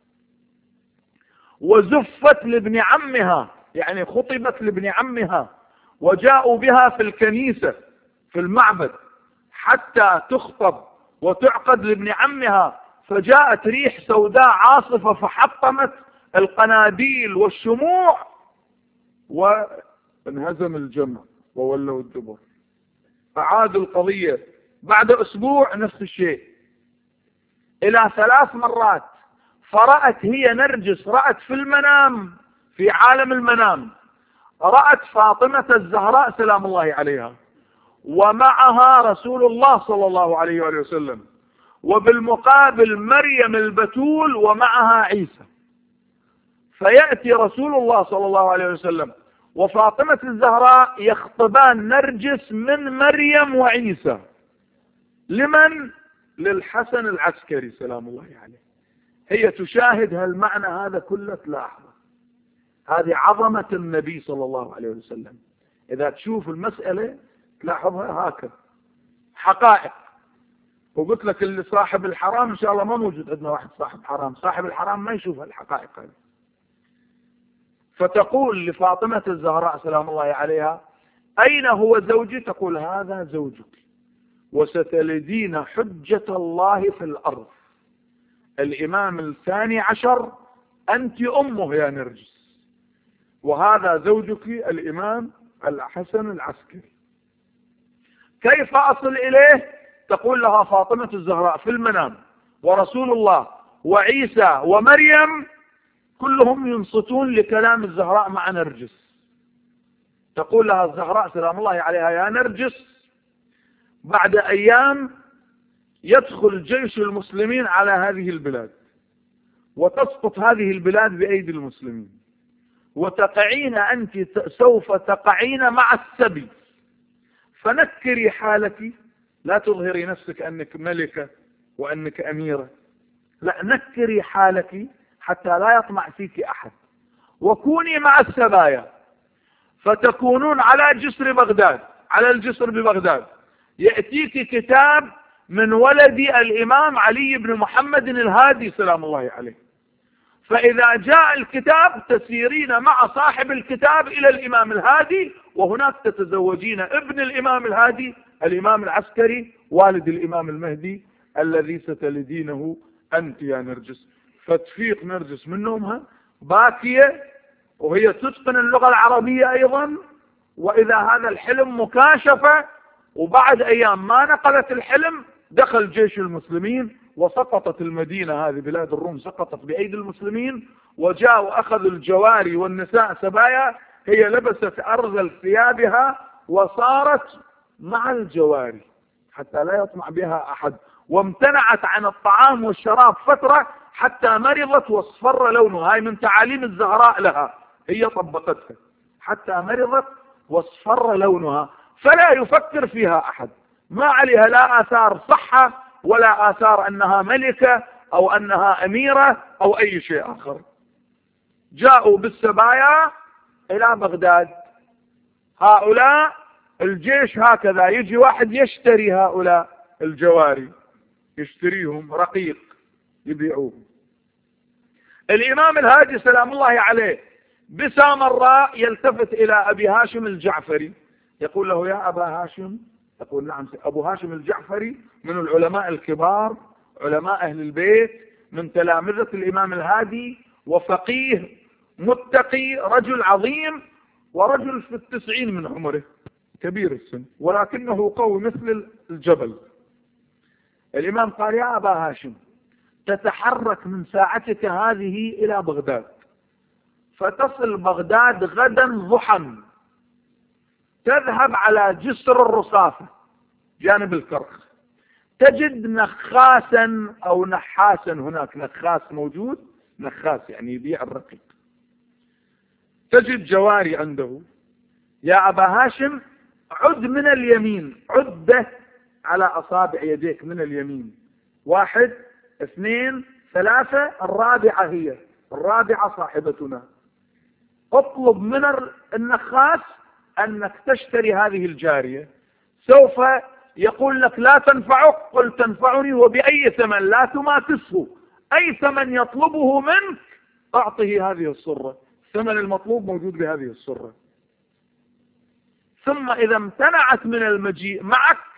وزفت لابن عمها، يعني خطبت لابن عمها وجاءوا بها في الكنيسة في المعبد حتى تخطب وتعقد لابن عمها، فجاءت ريح سوداء عاصفة فحطمت القناديل والشموع وانهزم الجمع وولوا الدبر. أعادوا القضية بعد أسبوع نفس الشيء إلى ثلاث مرات. فرأت هي نرجس، رأت في المنام، في عالم المنام، رأت فاطمة الزهراء سلام الله عليها ومعها رسول الله صلى الله عليه وآله وسلم، وبالمقابل مريم البتول ومعها عيسى. فيأتي رسول الله صلى الله عليه وسلم وفاطمة الزهراء يخطبان نرجس من مريم وعيسى. لمن؟ للحسن العسكري سلام الله عليه. هي تشاهد هالمعنى هذا كله، تلاحظ هذه عظمة النبي صلى الله عليه وسلم. إذا تشوف المسألة تلاحظها هكذا حقائق. وقلت لك اللي صاحب الحرام إن شاء الله ما موجود عندنا واحد صاحب حرام، صاحب الحرام ما يشوف الحقائق هذه. فتقول لفاطمة الزهراء سلام الله عليها: أين هو زوجي؟ تقول: هذا زوجك وستلدين حجة الله في الأرض، الإمام الثاني عشر، أنت أمه يا نرجس، وهذا زوجك الإمام الحسن العسكري. كيف أصل إليه؟ تقول لها فاطمة الزهراء في المنام ورسول الله وعيسى ومريم كلهم ينصتون لكلام الزهراء مع نرجس. تقول لها الزهراء سلام الله عليها: يا نرجس، بعد أيام يدخل جيش المسلمين على هذه البلاد وتسقط هذه البلاد بأيدي المسلمين، وتقعين أنت سوف تقعين مع السبي، فنكري حالك، لا تظهري نفسك أنك ملكة وأنك أميرة، لا، نكري حالك حتى لا يطمع فيك أحد، وكوني مع السبايا، فتكونون على جسر بغداد، على الجسر ببغداد، يأتيك كتاب من ولد الإمام علي بن محمد الهادي سلام الله عليه، فإذا جاء الكتاب تسيرين مع صاحب الكتاب إلى الإمام الهادي، وهناك تتزوجين ابن الإمام الهادي الإمام العسكري والد الإمام المهدي الذي ستلدينه أنت يا نرجس. فتفيق نرجس من نومها باكية وهي تتقن اللغة العربية أيضا، وإذا هذا الحلم مكاشفة. وبعد أيام ما نقلت الحلم دخل جيش المسلمين وسقطت المدينة، هذه بلاد الروم سقطت بأيدي المسلمين، وجاءوا أخذوا الجواري والنساء سبايا، هي لبست أرذل ثيابها وصارت مع الجواري حتى لا يطمع بها أحد، وامتنعت عن الطعام والشراب فترة حتى مرضت واصفر لونها. هاي من تعاليم الزهراء لها، هي طبقتها حتى مرضت واصفر لونها، فلا يفكر فيها أحد، ما عليها لا آثار صحة ولا آثار أنها ملكة أو أنها أميرة أو أي شيء آخر. جاءوا بالسبايا إلى بغداد. هؤلاء الجيش هكذا يجي واحد يشتري هؤلاء الجواري، يشتريهم رقيق يبيعوهم. الإمام الهادي سلام الله عليه بسامراء يلتفت إلى أبي هاشم الجعفري يقول له: يا أبا هاشم. يقول: نعم. أبو هاشم الجعفري من العلماء الكبار، علماء أهل البيت، من تلامذة الإمام الهادي، وفقيه متقي، رجل عظيم، ورجل في التسعين من عمره، كبير السن، ولكنه قوي مثل الجبل. الإمام قال: يا أبا هاشم، تتحرك من ساعتك هذه إلى بغداد، فتصل بغداد غدا ضحى، تذهب على جسر الرصافة جانب الكرخ، تجد نخاسا أو نحاسا، هناك نخاس موجود، نخاس يعني يبيع الرقيق، تجد جواري عنده. يا أبا هاشم، عد من اليمين، عد على أصابع يديك من اليمين، واحد اثنين ثلاثة، الرابعة هي، الرابعة صاحبتنا. اطلب من النخاس أنك تشتري هذه الجارية، سوف يقول لك لا تنفعك، قل تنفعني، وبأي ثمن، لا تماكسه، أي ثمن يطلبه منك أعطه هذه الصرة، الثمن المطلوب موجود بهذه الصرة. ثم إذا امتنعت من المجيء معك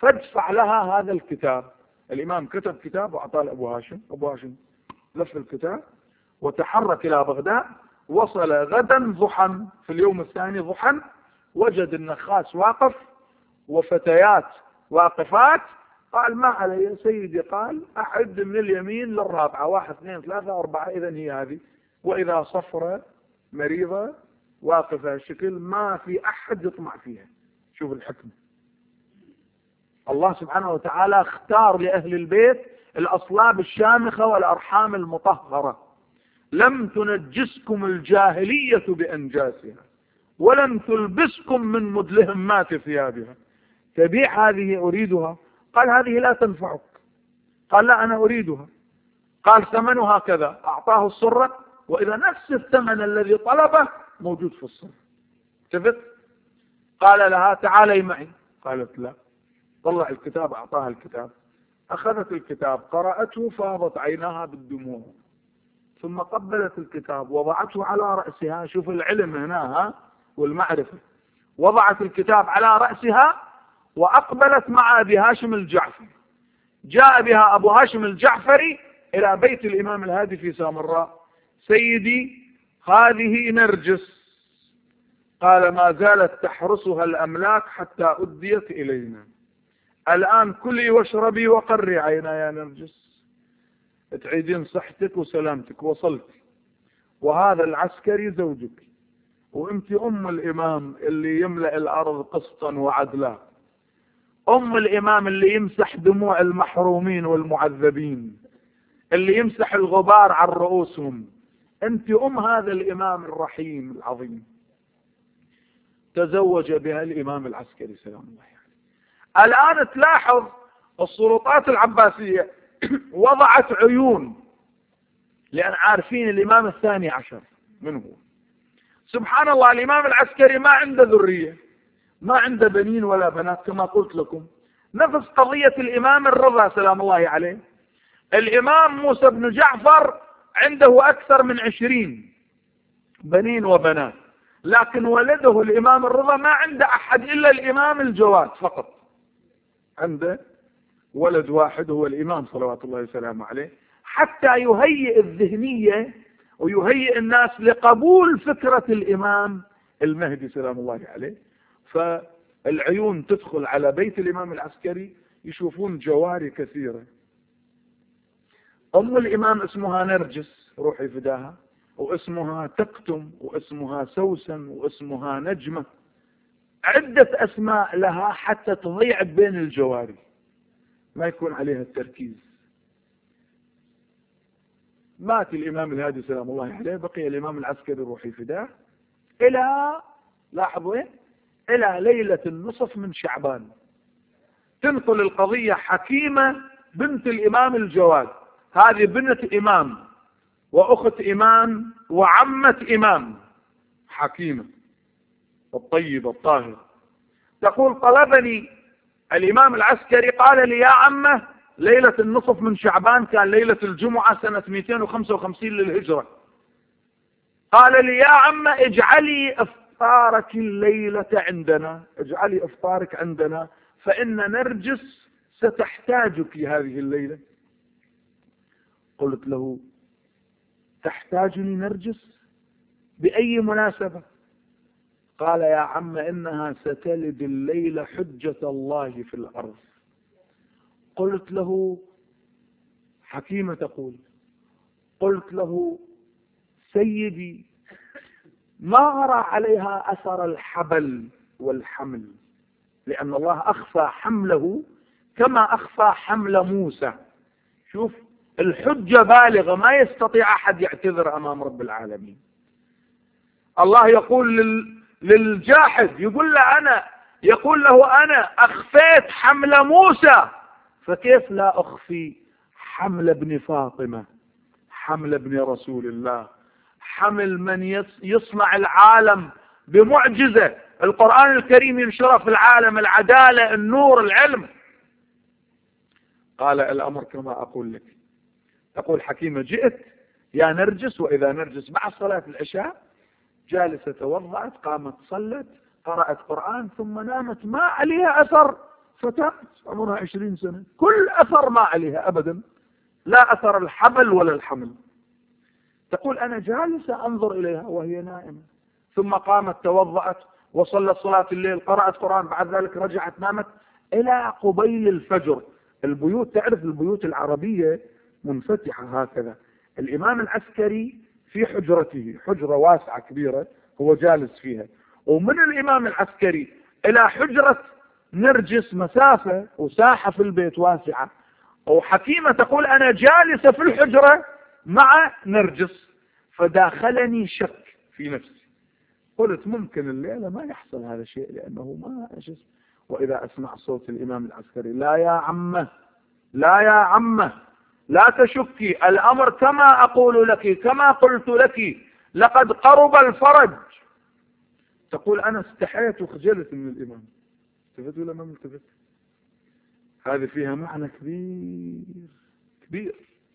فادفع لها هذا الكتاب. الإمام كتب كتاب وأعطاه لأبو هاشم. أبو هاشم لف الكتاب وتحرك إلى بغداد. وصل غدا ضحى، في اليوم الثاني ضحى وجد النخاس واقف وفتيات واقفات. قال ما علي سيدي؟ قال أعد من اليمين للرابعة، واحد اثنين ثلاثة أربعة، إذا هي هذه. وإذا صفرة مريضة واقفة شكل ما في أحد يطمع فيها. شوف الحكمة. الله سبحانه وتعالى اختار لأهل البيت الأصلاب الشامخة والأرحام المطهرة. لم تنجسكم الجاهلية بأنجاسها ولم تلبسكم من مدلهمات ثيابها. تبيع هذه؟ أريدها. قال هذه لا تنفعك. قال لا أنا أريدها. قال ثمنها كذا. أعطاه الصرة، وإذا نفس الثمن الذي طلبه موجود في الصرة. شفت؟ قال لها تعالي معي. قالت لا. طلع الكتاب، أعطاها الكتاب. أخذت الكتاب قرأته فاضت عيناها بالدموع، ثم قبلت الكتاب وضعته على رأسها. شوف العلم هنا ها والمعرفة. وضعت الكتاب على رأسها وأقبلت مع أبي هاشم الجعفري. جاء بها أبو هاشم الجعفري إلى بيت الإمام الهادي في سامراء. سيدي هذه نرجس. قال ما زالت تحرسها الأملاك حتى أديت إلينا. الآن كلي واشربي وقري عينا يا نرجس، تعيدين صحتك وسلامتك. وصلت، وهذا العسكري زوجك، وانت أم الإمام اللي يملأ الأرض قسطا وعدلا، أم الإمام اللي يمسح دموع المحرومين والمعذبين، اللي يمسح الغبار عن رؤوسهم. أنت أم هذا الإمام الرحيم العظيم. تزوج بها الإمام العسكري سلام الله عليه. الآن تلاحظ السلطات العباسية وضعت عيون، لأن عارفين الإمام الثاني عشر من هو. سبحان الله، الإمام العسكري ما عنده ذرية، ما عنده بنين ولا بنات كما قلت لكم. نفس قضية الإمام الرضا سلام الله عليه. الإمام موسى بن جعفر عنده أكثر من عشرين بنين وبنات، لكن ولده الإمام الرضا ما عنده أحد إلا الإمام الجواد فقط. عنده ولد واحد هو الإمام صلوات الله وسلامه عليه، حتى يهيئ الذهنية ويهيئ الناس لقبول فكرة الإمام المهدي سلام الله عليه. فالعيون تدخل على بيت الإمام العسكري يشوفون جواري كثيرة. أم الإمام اسمها نرجس روحي فداها، واسمها تكتم، واسمها سوسن، واسمها نجمة. عدة أسماء لها حتى تضيع بين الجواري، ما يكون عليها التركيز. مات الإمام الهادي سلام الله عليه، بقي الإمام العسكري روحي فداه إلى، لاحظوا إيه، إلى ليلة النصف من شعبان. تنقل القضية حكيمة بنت الإمام الجواد، هذه بنت إمام وأخت إمام وعمة إمام، حكيمة الطيبة الطاهرة. تقول طلبني الإمام العسكري قال لي يا عمه ليلة النصف من شعبان، كان ليلة الجمعة سنة مئتين وخمسة وخمسين للهجرة. قال لي يا عمه اجعلي افطارك الليلة عندنا، اجعلي افطارك عندنا، فإن نرجس ستحتاجك هذه الليلة. قلت له تحتاجني نرجس بأي مناسبة؟ قال يا عم إنها ستلد الليلة حجة الله في الأرض. قلت له حكيمة تقول، قلت له سيدي ما أرى عليها أثر الحبل والحمل، لأن الله أخفى حمله كما أخفى حمل موسى. شوف الحجة بالغة، ما يستطيع أحد يعتذر أمام رب العالمين. الله يقول لل... للجاحد، يقول له أنا يقول له أنا أخفيت حمل موسى، فكيف لا أخفي حمل ابن فاطمة، حمل ابن رسول الله، حمل من يصنع العالم بمعجزة. القرآن الكريم ينشر في العالم العدالة، النور، العلم. قال الأمر كما أقول لك. تقول حكيمة جئت يا نرجس، وإذا نرجس بعد صلاة العشاء جالسة توضعت، قامت صلت، قرأت قرآن، ثم نامت ما عليها أثر فتاة عمرها عشرين سنة كل أثر ما عليها أبدا، لا أثر الحبل ولا الحمل. تقول أنا جالسة أنظر إليها وهي نائمة، ثم قامت توضأت وصلت صلاة الليل، قرأت قرآن، بعد ذلك رجعت نامت إلى قبيل الفجر. البيوت، تعرف البيوت العربية منفتحة هكذا. الإمام العسكري في حجرته، حجرة واسعة كبيرة هو جالس فيها، ومن الإمام العسكري إلى حجرة نرجس مسافة وساحة في البيت واسعة. وحكيمة تقول أنا جالسة في الحجرة مع نرجس، فداخلني شك في نفسي، قلت ممكن الليلة ما يحصل هذا الشيء لأنه ما أجلس. وإذا أسمع صوت الإمام العسكري: لا يا عمه، لا يا عمه، لا تشكي، الأمر كما أقول لك، كما قلت لك، لقد قرب الفرج. تقول أنا استحيت وخجلت من الإمام. التفت ولا ما ملتفت؟ هذه فيها معنى كبير كبير.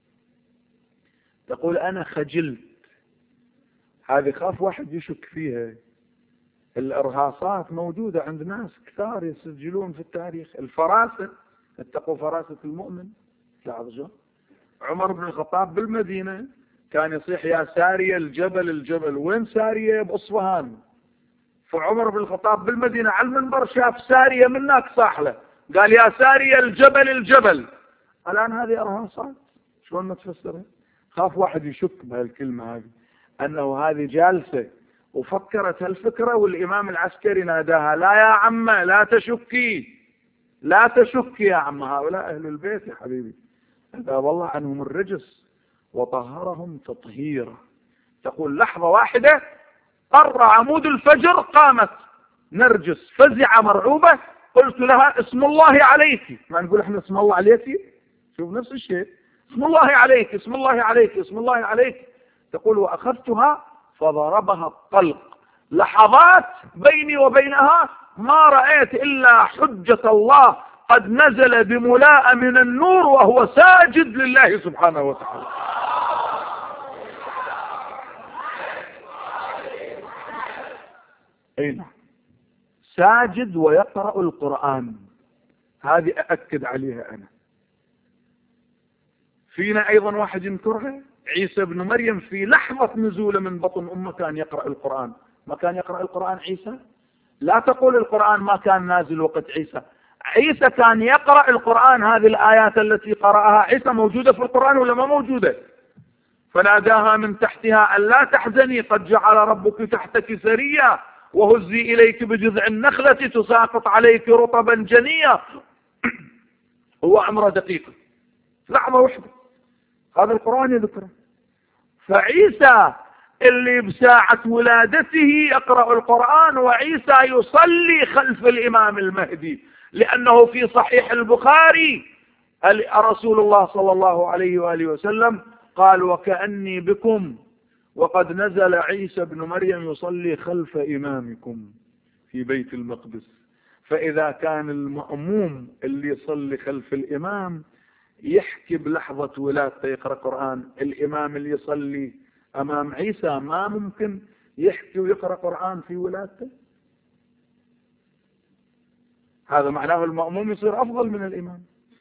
تقول أنا خجلت، هذه خاف واحد يشك فيها. الإرهاصات موجودة عند ناس كثار يسجلون في التاريخ، الفراسة، اتقوا فراسة المؤمن. لاحظوا عمر بن الخطاب بالمدينة كان يصيح يا سارية الجبل الجبل، وين سارية؟ بأصفهان. فعمر بن الخطاب بالمدينة على المنبر شاف سارية من هناك صاحلة، قال يا سارية الجبل الجبل. الآن هذه إرهاصات، شلون ما تفسرها؟ خاف واحد يشك بهالكلمة هذه، أنه هذه جالسة وفكرت هالفكرة والإمام العسكري ناداها: لا يا عمة، لا تشكي، لا تشكي يا عم، هؤلاء أهل البيت يا حبيبي، هذا والله عنهم الرجس وطهرهم تطهيرا. تقول لحظة واحدة قر عمود الفجر، قامت نرجس فزعة مرعوبة، قلت لها: اسم الله عليك. ما نقول احنا اسم الله عليك؟ شوف نفس الشيء، اسم الله عليك، اسم الله عليك، اسم الله عليك. تقول وأخذتها فضربها الطلق، لحظات بيني وبينها ما رأيت إلا حجة الله قد نزل بملاء من النور وهو ساجد لله سبحانه وتعالى. أي نعم، ساجد ويقرأ القرآن، هذه أأكد عليها أنا. فينا أيضا واحد ينكرها، عيسى بن مريم في لحظة نزوله من بطن أمه كان يقرأ القرآن. ما كان يقرأ القرآن عيسى؟ لا تقول القرآن ما كان نازل وقت عيسى، عيسى كان يقرأ القرآن. هذه الآيات التي قرأها عيسى موجودة في القرآن ولا ما موجودة؟ فناداها من تحتها: ألا تحزني قد جعل ربك تحتك سريا وهزي إليك بجذع النخلة تساقط عليك رطبا جنيا. هو عمره دقيقة، لحظة واحدة، هذا القرآن يذكره. فعيسى اللي بساعة ولادته يقرأ القرآن، وعيسى يصلي خلف الإمام المهدي، لأنه في صحيح البخاري رسول الله صلى الله عليه وآله وسلم قال: وكأني بكم وقد نزل عيسى بن مريم يصلي خلف إمامكم في بيت المقدس. فإذا كان المأموم اللي يصلي خلف الإمام يحكي بلحظة ولادته يقرأ قرآن، الإمام اللي يصلي أمام عيسى ما ممكن يحكي ويقرأ قرآن في ولادته. هذا معناه المأموم يصير أفضل من الإمام،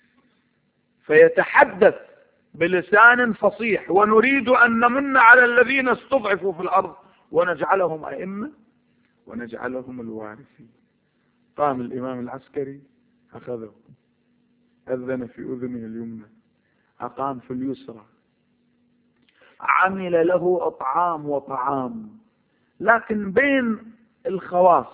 فيتحدث بلسان فصيح: ونريد أن نمن على الذين استضعفوا في الأرض ونجعلهم أئمة ونجعلهم الوارثين. قام الإمام العسكري أخذه، أذن في أذنه اليمنى، أقام في اليسرى، عمل له أطعام وطعام، لكن بين الخواص،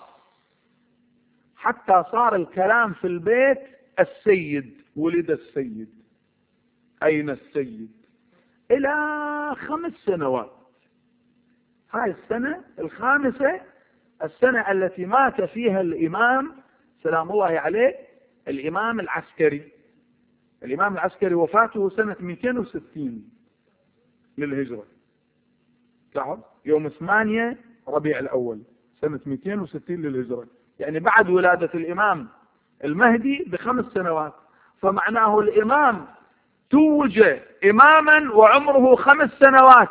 حتى صار الكلام في البيت: السيد، ولد السيد، أين السيد؟ إلى خمس سنوات. هاي السنة الخامسة، السنة التي مات فيها الإمام سلام الله عليه، الإمام العسكري. الإمام العسكري وفاته سنة مئتين وستين للهجرة، لاحظ، يوم ثمانية ربيع الأول سنة مئتين وستين للهجرة، يعني بعد ولادة الإمام المهدي بخمس سنوات. فمعناه الإمام توج إماما وعمره خمس سنوات.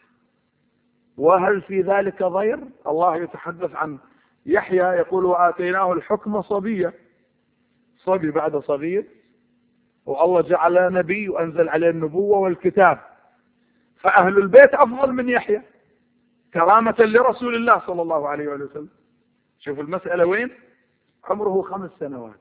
وهل في ذلك ضير؟ الله يتحدث عن يحيى يقول: وآتيناه الحكم صبيا. صبي بعد صغير، والله جعل نبي وأنزل عليه النبوة والكتاب، فأهل البيت أفضل من يحيى كرامة لرسول الله صلى الله عليه وسلم. شوف المسألة وين، عمره خمس سنوات.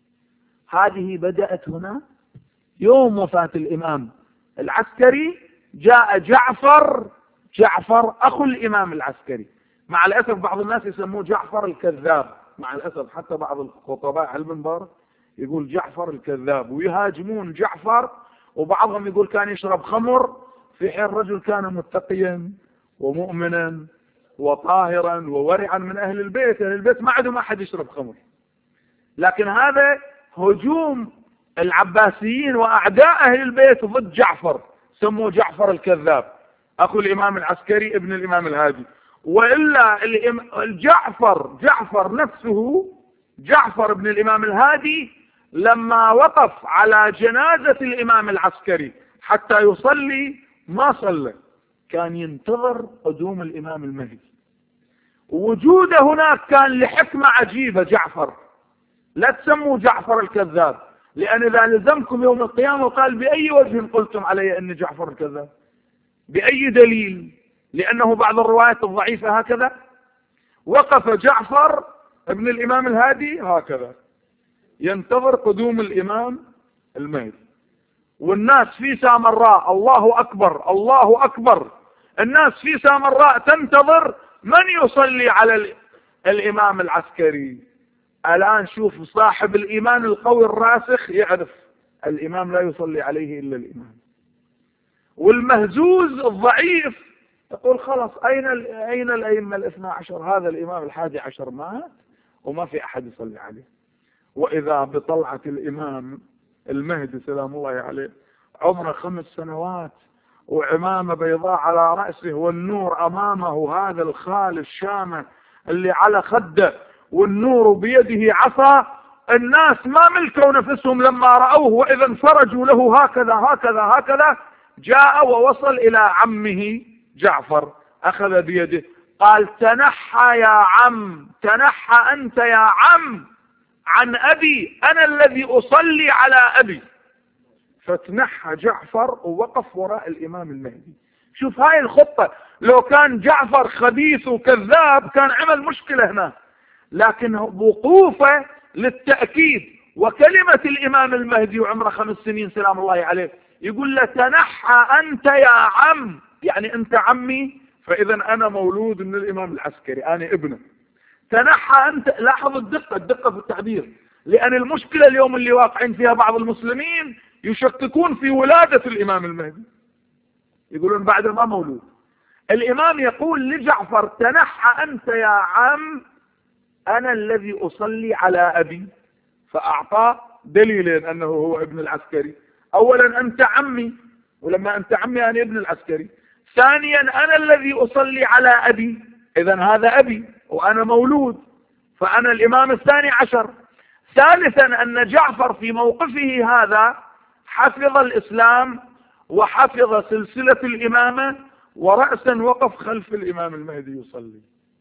هذه بدأت هنا يوم وفاة الإمام العسكري. جاء جعفر جعفر أخو الإمام العسكري. مع الأسف بعض الناس يسموه جعفر الكذاب، مع الأسف حتى بعض الخطباء على المنبر يقول جعفر الكذاب، ويهاجمون جعفر، وبعضهم يقول كان يشرب خمر، في حين الرجل كان متقيا ومؤمنا وطاهرا وورعا من أهل البيت. أهل البيت ما عندهم أحد يشرب خمر. لكن هذا هجوم العباسيين وأعداء أهل البيت ضد جعفر، سموه جعفر الكذاب أخو الإمام العسكري ابن الإمام الهادي. وإلا الجعفر جعفر نفسه جعفر ابن الإمام الهادي لما وقف على جنازة الإمام العسكري حتى يصلي ما صلى، كان ينتظر قدوم الإمام المهدي. ووجوده هناك كان لحكمة عجيبة. جعفر لا تسموا جعفر الكذاب، لأن إذا لزمكم يوم القيامة وقال بأي وجه قلتم علي أني جعفر الكذاب، بأي دليل؟ لأنه بعض الروايات الضعيفة هكذا وقف جعفر ابن الإمام الهادي هكذا ينتظر قدوم الإمام المهدي، والناس في سامراء الله أكبر الله أكبر، الناس في سامراء تنتظر من يصلي على الإمام العسكري. الآن شوف صاحب الإيمان القوي الراسخ يعرف الإمام لا يصلي عليه إلا الإمام، والمهزوز الضعيف يقول خلاص أين أين الأئمة الاثنى عشر؟ هذا الإمام الحادي عشر مات وما في أحد يصلي عليه. وإذا بطلعة الإمام المهدي سلام الله عليه عمره خمس سنوات وعمامة بيضاء على رأسه والنور أمامه، هذا الخال الشامة اللي على خده والنور بيده عصا. الناس ما ملكوا نفسهم لما رأوه، وإذا انفرجوا له هكذا هكذا هكذا. جاء ووصل إلى عمه جعفر أخذ بيده قال تنحى يا عم، تنحى أنت يا عم عن أبي، أنا الذي أصلي على أبي. فتنحى جعفر ووقف وراء الإمام المهدي. شوف هاي الخطة، لو كان جعفر خبيث وكذاب كان عمل مشكلة هنا، لكن وقوفه للتأكيد وكلمة الإمام المهدي وعمره خمس سنين سلام الله عليه يقول له تنحى أنت يا عم، يعني أنت عمي، فإذا أنا مولود من الإمام العسكري، أنا ابنه. تنحى أنت، لاحظ الدقة الدقة في التعبير، لأن المشكلة اليوم اللي واقعين فيها بعض المسلمين يشككون في ولادة الإمام المهدي، يقولون بعد ما مولود. الإمام يقول لجعفر تنحى أنت يا عم، أنا الذي أصلي على أبي، فأعطاه دليلين أنه هو ابن العسكري. أولا أنت عمي، ولما أنت عمي أنا ابن العسكري. ثانيا أنا الذي أصلي على أبي، إذن هذا أبي وأنا مولود، فأنا الإمام الثاني عشر. ثالثا أن جعفر في موقفه هذا حفظ الإسلام وحفظ سلسلة الإمامة، ورأسا وقف خلف الإمام المهدي يصلي.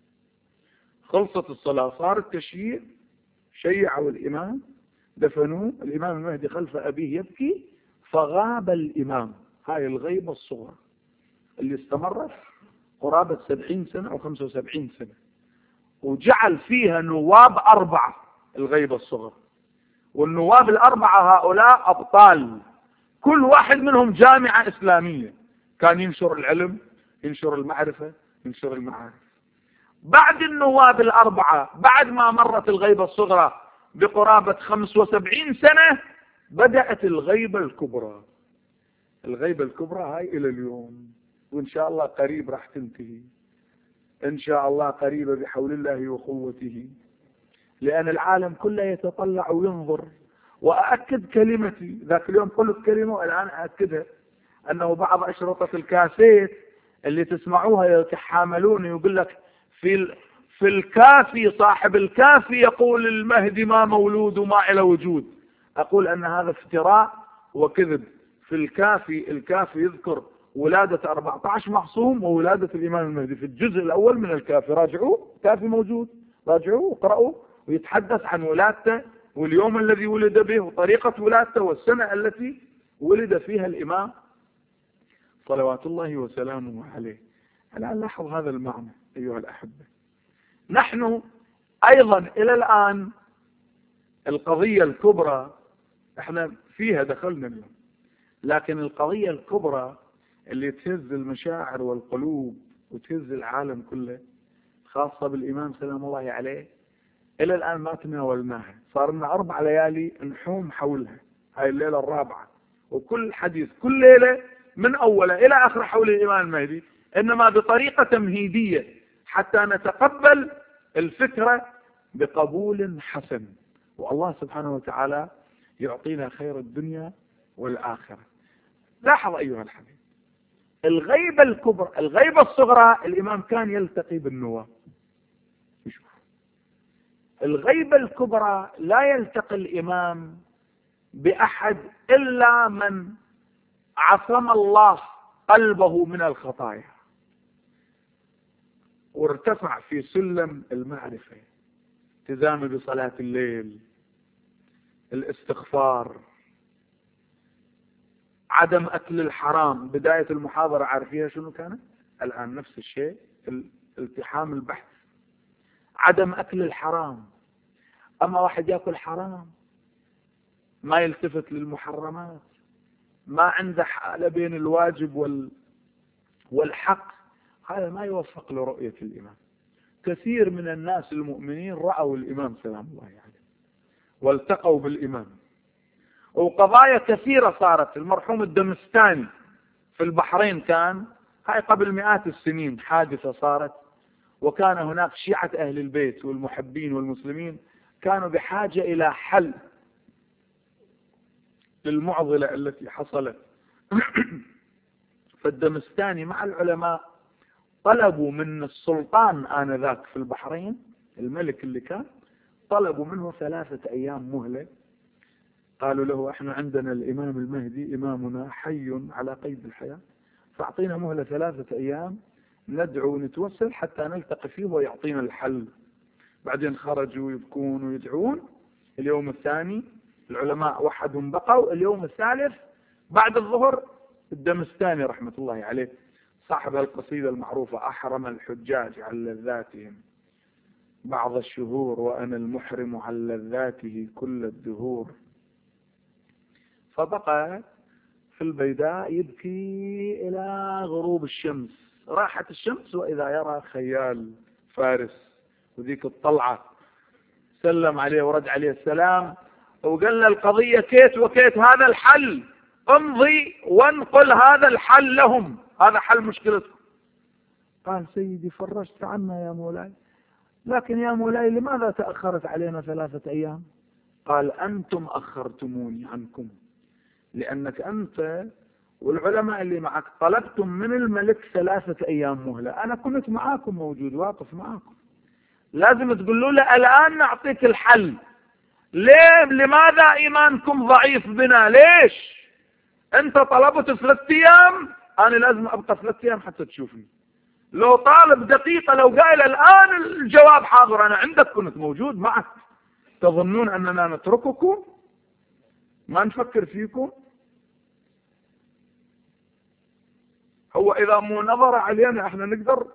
خلصت الصلاة، صار التشييع، شيعوا الإمام، دفنوه، الإمام المهدي خلف أبيه يبكي، فغاب الإمام. هاي الغيبة الصغرى اللي استمرت قرابة سبعين سنة أو خمسة وسبعين سنة، وجعل فيها نواب أربعة، الغيبة الصغرى. والنواب الأربعة هؤلاء أبطال، كل واحد منهم جامعة إسلامية، كان ينشر العلم، ينشر المعرفة، ينشر المعارف. بعد النواب الأربعة، بعد ما مرت الغيبة الصغرى بقرابة خمس وسبعين سنة، بدأت الغيبة الكبرى. الغيبة الكبرى هاي إلى اليوم، وإن شاء الله قريب راح تنتهي، إن شاء الله قريبة بحول الله وقوته، لأن العالم كله يتطلع وينظر. وأأكد كلمتي، ذاك اليوم قلت كلمة والآن أأكدها، أنه بعض أشرطة الكاسيت اللي تسمعوها يتحاملون، يقول لك في في الكافي، صاحب الكافي يقول المهدي ما مولود وما إلى وجود. أقول أن هذا افتراء وكذب. في الكافي، الكافي يذكر ولادة أربعة عشر معصوم وولادة الإمام المهدي في الجزء الأول من الكافي، راجعوه، كافي موجود، راجعوه اقرأوا، ويتحدث عن ولادته واليوم الذي ولد به وطريقة ولادته والسنة التي ولد فيها الإمام صلوات الله وسلامه عليه. الآن لاحظ هذا المعنى أيها الأحبة. نحن أيضا إلى الآن القضية الكبرى احنا فيها دخلنا اليوم، لكن القضية الكبرى اللي تهز المشاعر والقلوب وتهز العالم كله خاصة بالإمام سلام الله عليه إلى الآن ما تناولناها. صار لنا أربع ليالي نحوم حولها، هاي الليلة الرابعة، وكل حديث كل ليلة من أولها إلى آخر حول الإمام المهدي، إنما بطريقة تمهيدية حتى نتقبل الفكرة بقبول حسن، والله سبحانه وتعالى يعطينا خير الدنيا والآخرة. لاحظ أيها الحبيب، الغيبة الكبرى الغيبة الصغرى الإمام كان يلتقي بالنواب. الغيبة الكبرى لا يلتقي الإمام بأحد إلا من عصم الله قلبه من الخطايا وارتفع في سلم المعرفة، التزام بصلاة الليل، الاستغفار، عدم أكل الحرام. بداية المحاضرة عارفيها شنو كانت؟ الآن نفس الشيء، التحام البحث، عدم أكل الحرام. أما واحد يأكل حرام ما يلتفت للمحرمات، ما عنده حالة بين الواجب وال والحق، هذا ما يوفق لرؤية الإمام. كثير من الناس المؤمنين رأوا الإمام سلام الله عليه والتقوا بالإمام، وقضايا كثيرة صارت. المرحوم الدمستاني في البحرين كان، هاي قبل مئات السنين، حادثة صارت، وكان هناك شيعة أهل البيت والمحبين والمسلمين كانوا بحاجة إلى حل للمعضلة التي حصلت. فالدمستاني مع العلماء طلبوا من السلطان آنذاك في البحرين، الملك اللي كان، طلبوا منه ثلاثة أيام مهلة. قالوا له احنا عندنا الإمام المهدي إمامنا حي على قيد الحياة، فأعطينا مهلة ثلاثة أيام ندعو ونتوسل حتى نلتقي فيه ويعطينا الحل. بعدين خرجوا يبكون ويدعون. اليوم الثاني العلماء وحدهم بقوا. اليوم الثالث بعد الظهر الدمستاني رحمة الله عليه صاحب القصيدة المعروفة: أحرم الحجاج عن لذاتهم بعض الشهور وأنا المحرم عن لذاته كل الدهور. فبقى في البيداء يبكي إلى غروب الشمس. راحت الشمس وإذا يرى خيال فارس، وذيك الطلعة سلم عليه ورد عليه السلام وقال له القضية كيت وكيت، هذا الحل، امضي وانقل هذا الحل لهم، هذا حل مشكلتكم. قال سيدي فرجت عنا يا مولاي، لكن يا مولاي لماذا تأخرت علينا ثلاثة أيام؟ قال أنتم أخرتموني عنكم، لأنك أنت والعلماء اللي معك طلبتم من الملك ثلاثة أيام مهلة، أنا كنت معاكم موجود واقف معاكم، لازم تقولوا له الآن نعطيك الحل. ليه؟ لماذا إيمانكم ضعيف بنا؟ ليش؟ أنت طلبت ثلاثة أيام، أنا لازم أبقى ثلاثة أيام حتى تشوفني. لو طالب دقيقة، لو قايل الآن الجواب حاضر، أنا عندك كنت موجود معك. تظنون أننا نترككم؟ ما نفكر فيكم؟ هو إذا مو نظر علينا احنا نقدر؟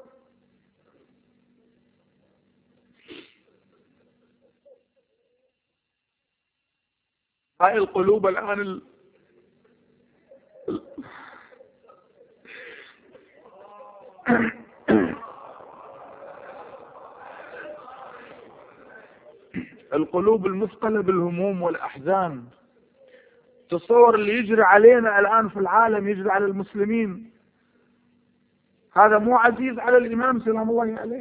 هاي القلوب الآن ال... القلوب المثقلة بالهموم والأحزان. تصور اللي يجري علينا الآن في العالم يجري على المسلمين، هذا مو عزيز على الإمام سلام الله عليه.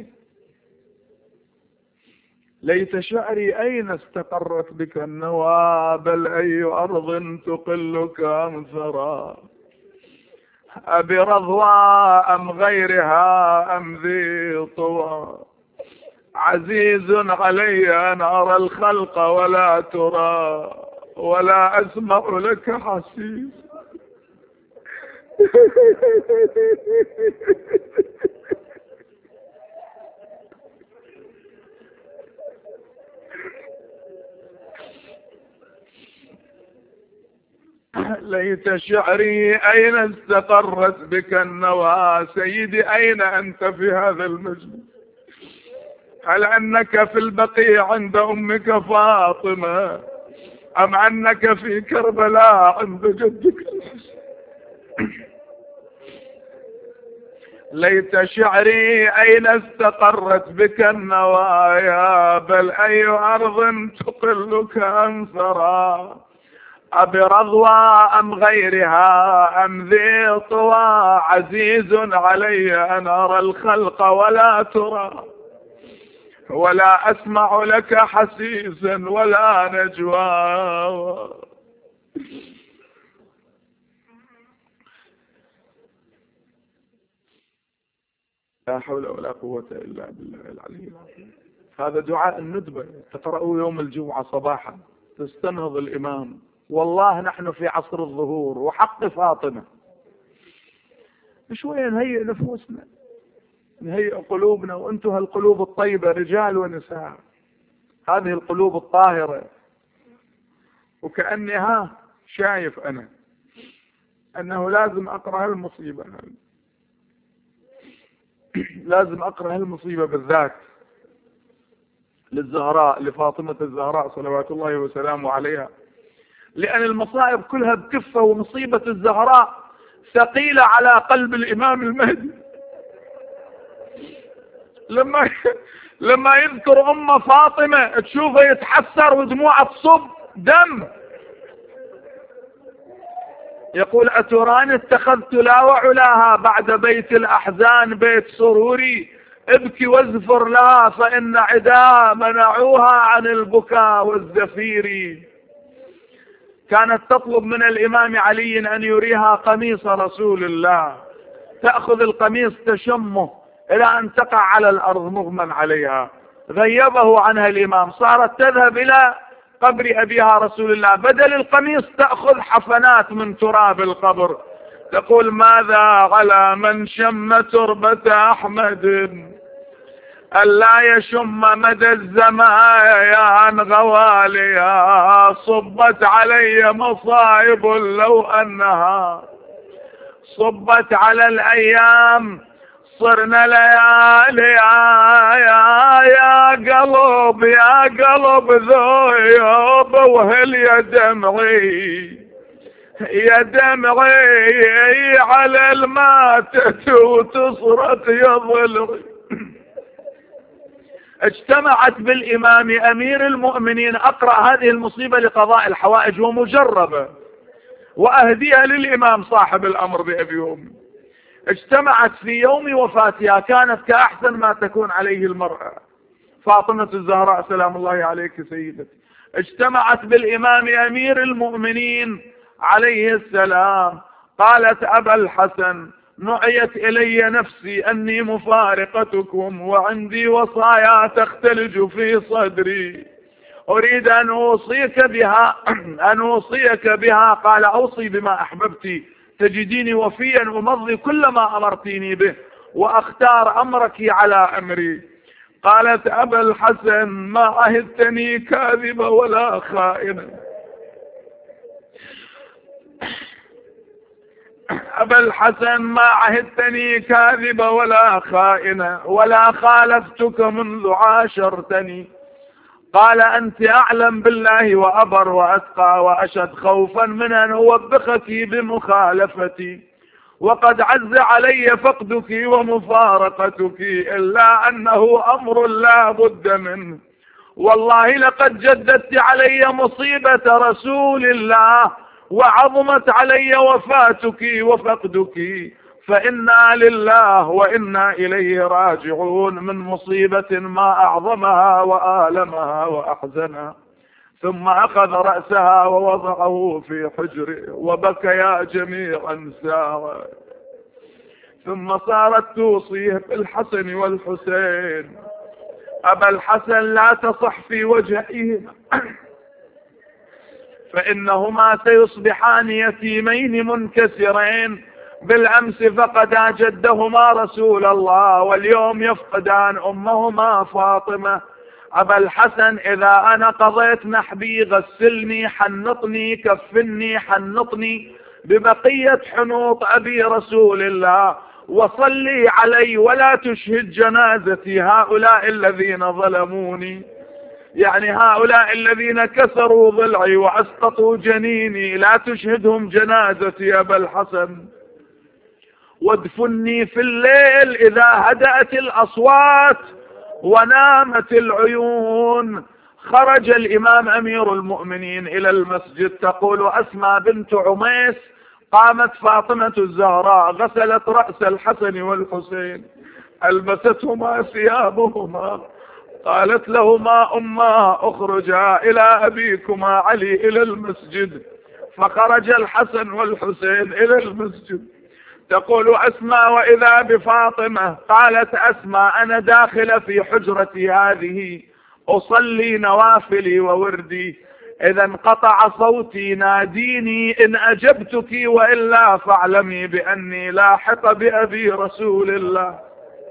ليت شعري أين استقرت بك النوى، بل أي أرض تقلك أم ثرى، أبي رضوى أم غيرها أم ذي طوى، عزيز علي أن أرى الخلق ولا ترى، ولا أسمع لك حسيس. ليت شعري أين استقرت بك النوى. سيدي أين أنت في هذا المجلس؟ هل أنك في البقيع عند أمك فاطمة، أم أنك في كربلاء عند جدك الحسن؟ ليت شعري أين استقرت بك النوايا، بل أي أرض تقلك أنثرا، أبرضوى أم غيرها أم ذي طوى. عزيز علي أن أرى الخلق ولا ترى، ولا أسمع لك حسيسا ولا نجوى. لا حول ولا قوة إلا بالله العلي العظيم. هذا دعاء الندبة تقرأه يوم الجمعة صباحا، تستنهض الإمام. والله نحن في عصر الظهور وحق فاطمة. شوية نهيئ نفوسنا، نهيئ قلوبنا، وانتم هالقلوب الطيبة رجال ونساء، هذه القلوب الطاهرة. وكأني ها شايف أنا أنه لازم أقرأ هالمصيبة، لازم أقرأ هالمصيبة بالذات للزهراء، لفاطمة الزهراء صلوات الله وسلامه عليها، لأن المصائب كلها بكفة، ومصيبة الزهراء ثقيلة على قلب الإمام المهدي. لما لما يذكر أم فاطمة تشوفه يتحسر ودموعه تصب دم. يقول أتراني اتخذت لا وعلاها بعد بيت الأحزان بيت سروري، ابكي وازفر لها فإن عدا منعوها عن البكاء والزفير. كانت تطلب من الإمام علي أن يريها قميص رسول الله، تأخذ القميص تشمه إلى أن تقع على الأرض مغمى عليها. غيبه عنها الإمام، صارت تذهب إلى قبر أبيها رسول الله، بدل القميص تأخذ حفنات من تراب القبر. تقول ماذا على من شم تربة أحمد، ألا يشم مدى الزمايا عن غواليا. صبت علي مصائب لو أنها صبت على الأيام، صرنا ليالي يا يا قلب يا قلب ذوب. وهل يا دمعي يا دمعي على الماتت وتصرت يا ضلعي. اجتمعت بالإمام أمير المؤمنين. أقرأ هذه المصيبة لقضاء الحوائج ومجربة، وأهديها للإمام صاحب الأمر بأبي وأمي. اجتمعت في يوم وفاتها، كانت كأحسن ما تكون عليه المرأة فاطمة الزهراء سلام الله عليك سيدتي. اجتمعت بالإمام أمير المؤمنين عليه السلام. قالت أبا الحسن نعيت إلي نفسي أني مفارقتكم، وعندي وصايا تختلج في صدري، أريد أن أوصيك بها أن أوصيك بها. قال أوصي بما أحببتي، تجديني وفيا أمضي كل ما أمرتيني به، وأختار أمرك على أمري. قالت أبا الحسن ما عهدتني كاذبة ولا خائنة. أبا الحسن ما عهدتني كاذبة ولا خائنة، ولا خالفتك منذ عاشرتني. قال أنت أعلم بالله وأبر وأتقى وأشد خوفا من أن أوبخك بمخالفتي، وقد عز علي فقدك ومفارقتك، إلا أنه أمر لا بد منه. والله لقد جددت علي مصيبة رسول الله، وعظمت علي وفاتك وفقدك، فإنا لله وإنا إليه راجعون، من مصيبة ما أعظمها وآلمها وأحزنها. ثم أخذ رأسها ووضعه في حجره وبكيا جميعا ساعة. ثم صارت توصيه بالحسن والحسين. أبا الحسن لا تصح في وجههما، فإنهما سيصبحان يتيمين منكسرين. بالأمس فقدا جدهما رسول الله، واليوم يفقدان أمهما فاطمة. أبا الحسن إذا أنا قضيت نحبي غسلني حنطني كفني حنطني ببقية حنوط أبي رسول الله وصلي علي ولا تشهد جنازتي هؤلاء الذين ظلموني، يعني هؤلاء الذين كسروا ضلعي وأسقطوا جنيني لا تشهدهم جنازتي يا أبا الحسن. وادفني في الليل إذا هدأت الأصوات ونامت العيون. خرج الإمام أمير المؤمنين إلى المسجد. تقول أسماء بنت عميس قامت فاطمة الزهراء غسلت رأس الحسن والحسين ألبستهما ثيابهما قالت لهما أما أخرجا إلى أبيكما علي إلى المسجد. فخرج الحسن والحسين إلى المسجد. تقول أسماء وإذا بفاطمة قالت أسماء أنا داخلة في حجرتي هذه أصلي نوافلي ووردي، إذا انقطع صوتي ناديني إن أجبتك وإلا فاعلمي بأني لاحق بأبي رسول الله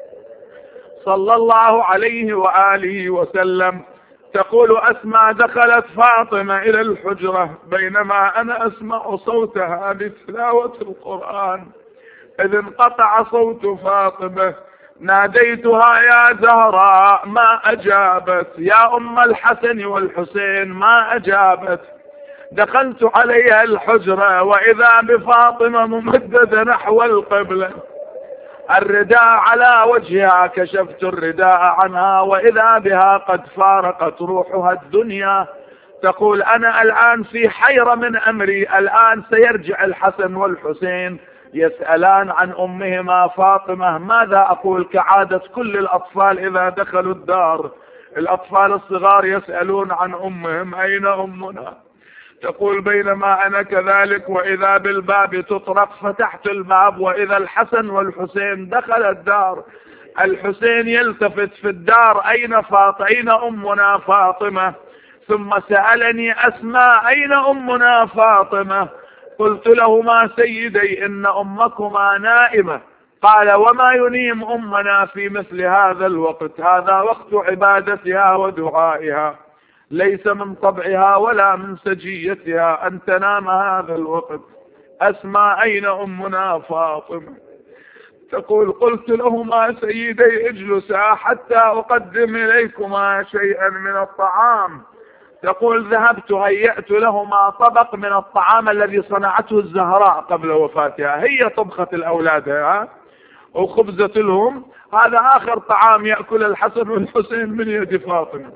صلى الله عليه وآله وسلم. تقول أسماء دخلت فاطمة إلى الحجرة بينما أنا أسمع صوتها بتلاوة القرآن، إذ انقطع صوت فاطمة ناديتها يا زهراء ما أجابت، يا أم الحسن والحسين ما أجابت. دخلت عليها الحجرة وإذا بفاطمة ممددة نحو القبلة الرداء على وجهها، كشفت الرداء عنها وإذا بها قد فارقت روحها الدنيا. تقول أنا الآن في حيرة من أمري، الآن سيرجع الحسن والحسين يسألان عن أمهما فاطمة، ماذا أقول؟ كعادة كل الأطفال إذا دخلوا الدار الأطفال الصغار يسألون عن أمهم أين أمنا. تقول بينما أنا كذلك وإذا بالباب تطرق فتحت الباب وإذا الحسن والحسين دخل الدار. الحسين يلتفت في الدار أين فاطمة أين أمنا فاطمة، ثم سألني أسماء أين أمنا فاطمة. قلت لهما سيدي إن أمكما نائمة. قال وما ينيم أمنا في مثل هذا الوقت؟ هذا وقت عبادتها ودعائها، ليس من طبعها ولا من سجيتها أن تنام هذا الوقت. أسماء أين أمنا فاطمة؟ تقول قلت لهما سيدي اجلسا حتى أقدم إليكما شيئا من الطعام. تقول ذهبت هيأت لهما طبق من الطعام الذي صنعته الزهراء قبل وفاتها، هي طبخة الأولاد ها وخبزة لهم، هذا آخر طعام يأكل الحسن والحسين من يد فاطمة.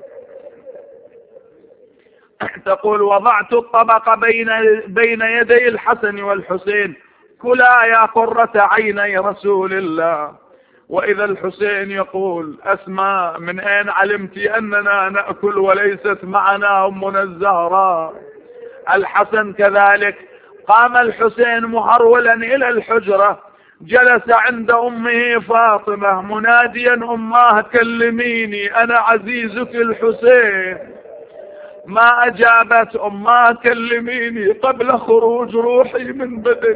تقول وضعت الطبق بين بين يدي الحسن والحسين كلا يا قرة عيني رسول الله. وإذا الحسين يقول أسماء من أين علمت أننا نأكل وليست معنا أمنا الزهراء؟ الحسن كذلك. قام الحسين مهرولا إلى الحجرة جلس عند أمه فاطمة مناديا أماه كلميني أنا عزيزك الحسين. ما أجابت أماه كلميني قبل خروج روحي من بدني.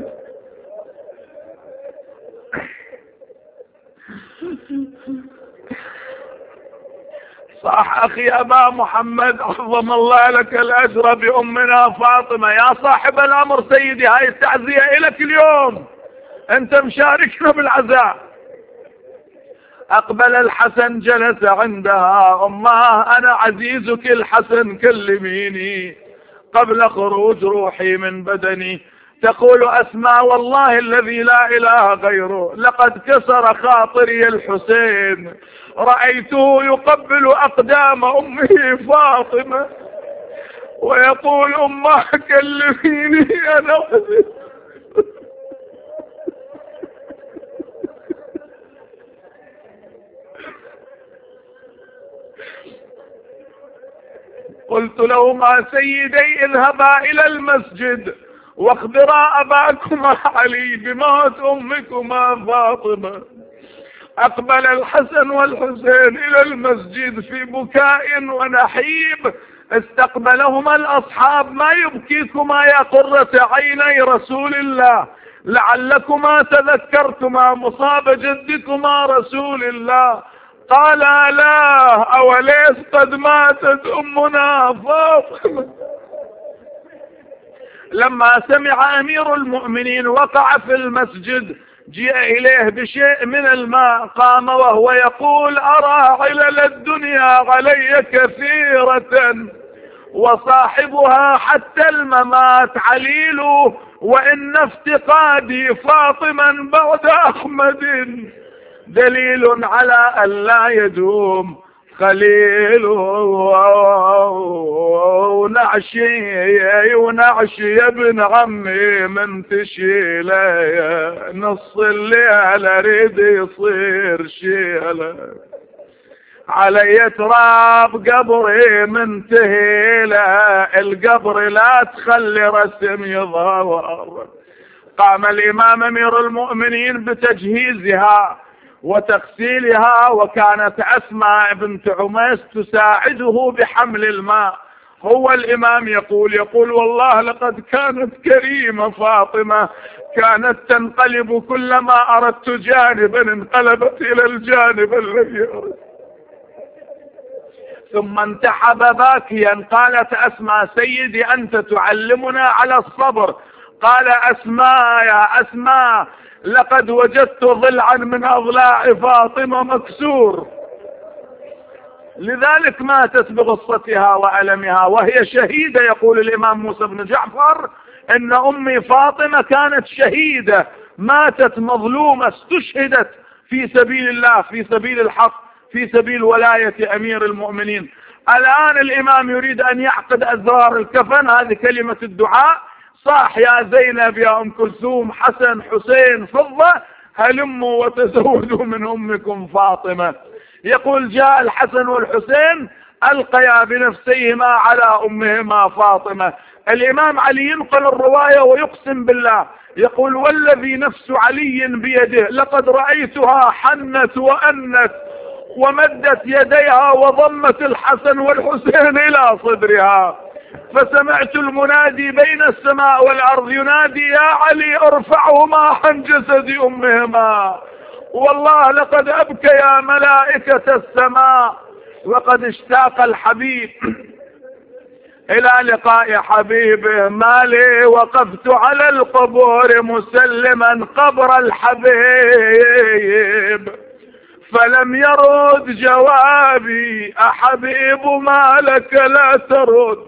صح أخي أبا محمد عظم الله لك الأجر بأمنا فاطمة. يا صاحب الأمر سيدي هاي التعزية إلك اليوم، أنت مشاركنا بالعزاء. أقبل الحسن جلس عندها أماه أنا عزيزك الحسن كلميني قبل خروج روحي من بدني. تقول أسماء والله الذي لا إله غيره لقد كسر خاطري الحسين، رأيته يقبل أقدام أمه فاطمة ويقول أمه كلميني أنا عزيز. قلت لهما سيدي اذهبا إلى المسجد واخبرا أباكما علي بموت أمكما فاطمة. أقبل الحسن والحسين إلى المسجد في بكاء ونحيب. استقبلهما الأصحاب ما يبكيكما يا قرة عيني رسول الله؟ لعلكما تذكرتما مصاب جدكما رسول الله. قال لا أوليس قد ماتت أمنا فاطمة. لما سمع أمير المؤمنين وقع في المسجد، جاء إليه بشيء من الماء، قام وهو يقول أرى علل الدنيا علي كثيرة وصاحبها حتى الممات عليل، وإن افتقادي فاطما بعد أحمد دليل على أن لا يدوم خليل. ونعشي ونعشي يا ابن عمي من تشيله، نص الليل اريد يصير شيله، علي تراب قبري من تهيله، القبر لا تخلي رسم يظهر. قام الإمام أمير المؤمنين بتجهيزها وتغسيلها، وكانت أسماء بنت عميس تساعده بحمل الماء. هو الإمام يقول يقول والله لقد كانت كريمة فاطمة، كانت تنقلب كلما أردت جانبا انقلبت إلى الجانب الذي أردت. ثم انتحب باكيا. قالت أسماء سيدي أنت تعلمنا على الصبر. قال أسماء يا أسماء لقد وجدت ضلعا من أضلاع فاطمة مكسور، لذلك ماتت بغصتها وألمها وهي شهيدة. يقول الإمام موسى بن جعفر إن أمي فاطمة كانت شهيدة، ماتت مظلومة، استشهدت في سبيل الله، في سبيل الحق، في سبيل ولاية أمير المؤمنين. الآن الإمام يريد أن يعقد أزرار الكفن، هذه كلمة الدعاء، صاح يا زينب يا أم كلثوم حسن حسين فضة هلموا وتزودوا من أمكم فاطمة. يقول جاء الحسن والحسين ألقيا بنفسيهما على أمهما فاطمة. الإمام علي ينقل الرواية ويقسم بالله، يقول والذي نفس علي بيده لقد رأيتها حنت وأنت ومدت يديها وضمت الحسن والحسين إلى صدرها، فسمعت المنادي بين السماء والأرض ينادي يا علي ارفعهما عن جسد أمهما، والله لقد أبكيا ملائكة السماء، وقد اشتاق الحبيب إلى لقاء حبيبه. ما لي وقفت على القبور مسلما قبر الحبيب، فلم يرد جوابي أحبيب ما لك لا ترد.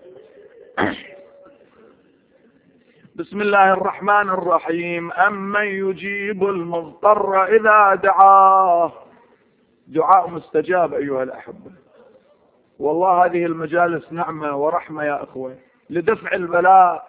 بسم الله الرحمن الرحيم. أمن يجيب المضطر إذا دعاه. دعاء مستجاب أيها الأحبة، والله هذه المجالس نعمة ورحمة يا أخوة لدفع البلاء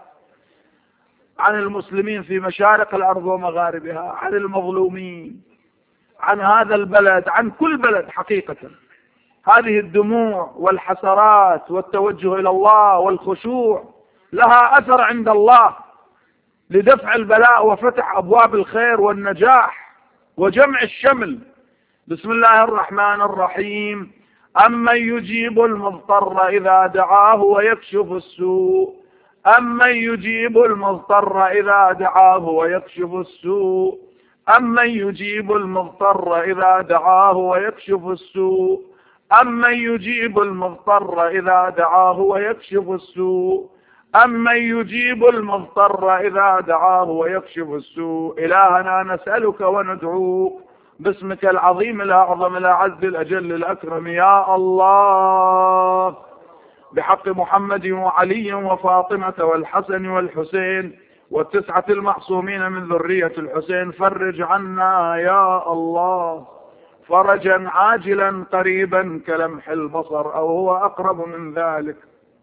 عن المسلمين في مشارق الأرض ومغاربها، عن المظلومين، عن هذا البلد، عن كل بلد حقيقة. هذه الدموع والحسرات والتوجه إلى الله والخشوع لها أثر عند الله لدفع البلاء وفتح أبواب الخير والنجاح وجمع الشمل. بسم الله الرحمن الرحيم. أمن يجيب المضطر إذا دعاه ويكشف السوء. أمن يجيب المضطر إذا دعاه ويكشف السوء. أمن يجيب المضطر إذا دعاه ويكشف السوء. أمن يجيب المضطر إذا دعاه ويكشف السوء. أمن يجيب المضطر إذا دعاه ويكشف السوء. إلهنا نسألك وندعوك باسمك العظيم الأعظم الأعز الأجل الأكرم يا الله، بحق محمد وعلي وفاطمة والحسن والحسين والتسعة المعصومين من ذرية الحسين، فرج عنا يا الله فرجا عاجلا قريبا كلمح البصر أو هو أقرب من ذلك.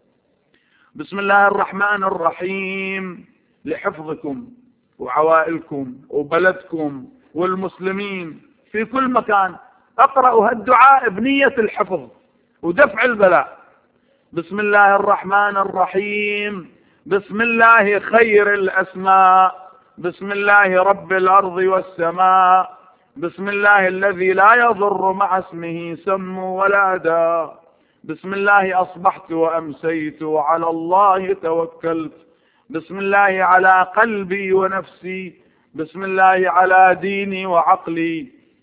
بسم الله الرحمن الرحيم. لحفظكم وعوائلكم وبلدكم والمسلمين في كل مكان اقرأوا هالدعاء بنية الحفظ ودفع البلاء. بسم الله الرحمن الرحيم. بسم الله خير الأسماء. بسم الله رب الأرض والسماء. بسم الله الذي لا يضر مع اسمه سم ولا داء. بسم الله أصبحت وأمسيت وعلى الله توكلت. بسم الله على قلبي ونفسي. بسم الله على ديني وعقلي.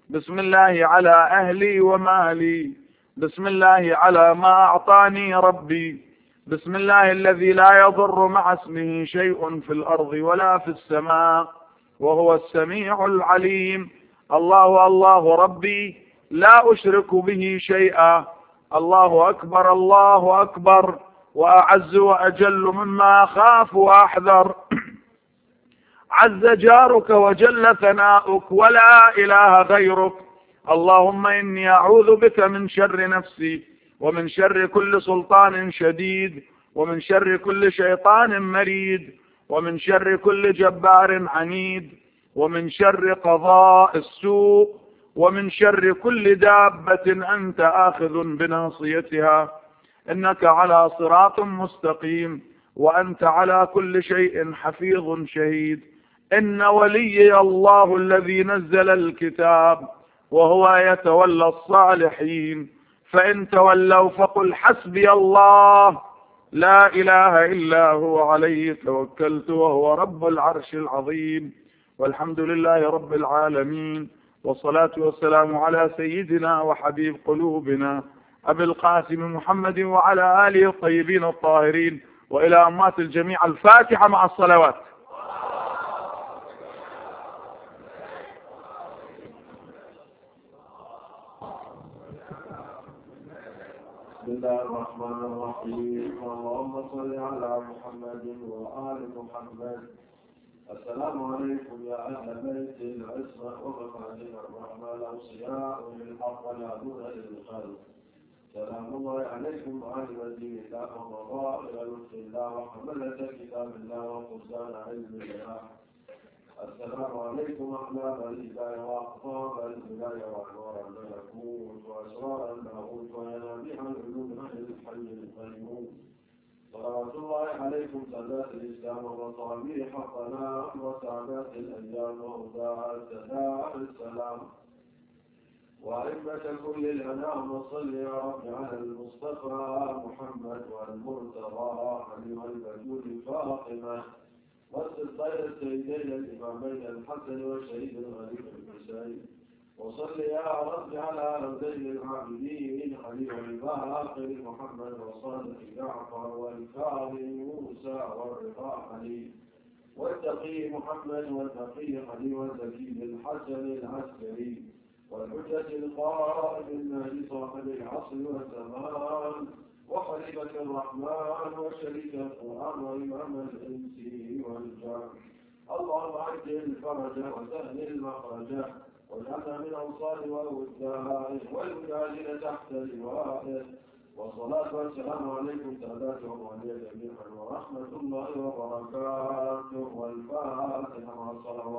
بسم الله على أهلي ومالي، بسم الله على ما أعطاني ربي، بسم الله الذي لا يضر مع اسمه شيء في الأرض ولا في السماء وهو السميع العليم. الله الله ربي لا أشرك به شيئا. الله أكبر الله أكبر، وأعز وأجل مما أخاف وأحذر. عز جارك وجل ثناؤك ولا إله غيرك. اللهم إني أعوذ بك من شر نفسي، ومن شر كل سلطان شديد، ومن شر كل شيطان مريد، ومن شر كل جبار عنيد، ومن شر قضاء السوء، ومن شر كل دابة أنت آخذ بناصيتها. إنك على صراط مستقيم، وأنت على كل شيء حفيظ شهيد. إن وليي الله الذي نزل الكتاب، وهو يتولى الصالحين. فإن تولوا فقل حسبي الله لا إله إلا هو عليه توكلت وهو رب العرش العظيم. والحمد لله رب العالمين، والصلاة والسلام على سيدنا وحبيب قلوبنا أبي القاسم محمد وعلى آله الطيبين الطاهرين، وإلى أمات الجميع الفاتحة مع الصلوات. بسم الله الرحمن الرحيم. اللهم صل على محمد وآل محمد. السلام عليكم يا أهل بيت العصمة ومخازن الرحمة الأوصياء للحق والعدول للخلق. سلام الله عليكم أهل مدينة الله ومضاء إلى لطف الله وحملة كتاب الله وقرآن علم الله. السلام عليكم أحباب الهداية وأقطاب الهداية وأنوار الملكوت وأسرار اللاهوت وينابيع العلوم أهل الحي القيوم. صلوات الله عليكم سادات الإسلام ومصابيح القناة وسعادات الأيام وهداة سداء السلام وأئمة كل الأنام. وصل يا رب على المصطفى محمد والمرتضى علي والبدول الفاطمة والصديق السيدين الإمامين الحسن والشهيد الغريب الحسين. وصل يا رب على زين العابدين علي والباقر محمد وصادق جعفر والكاظم موسى والرضا علي والتقي محمد والتقي علي والزكي الحسن العسكري والحجة القائم النهي صاحب العصر والزمان وخليفة الرحمن وشريك القرآن وإمام الإنس والجان. اللهم عجل الفرج وسهل المخرج واجعلنا من أنصار والوداء والمجاهدين تحت لوائه. والصلاة والسلام عليكم سادات ومولي جميعا ورحمة الله وبركاته. والفاتحة مع الصلوات.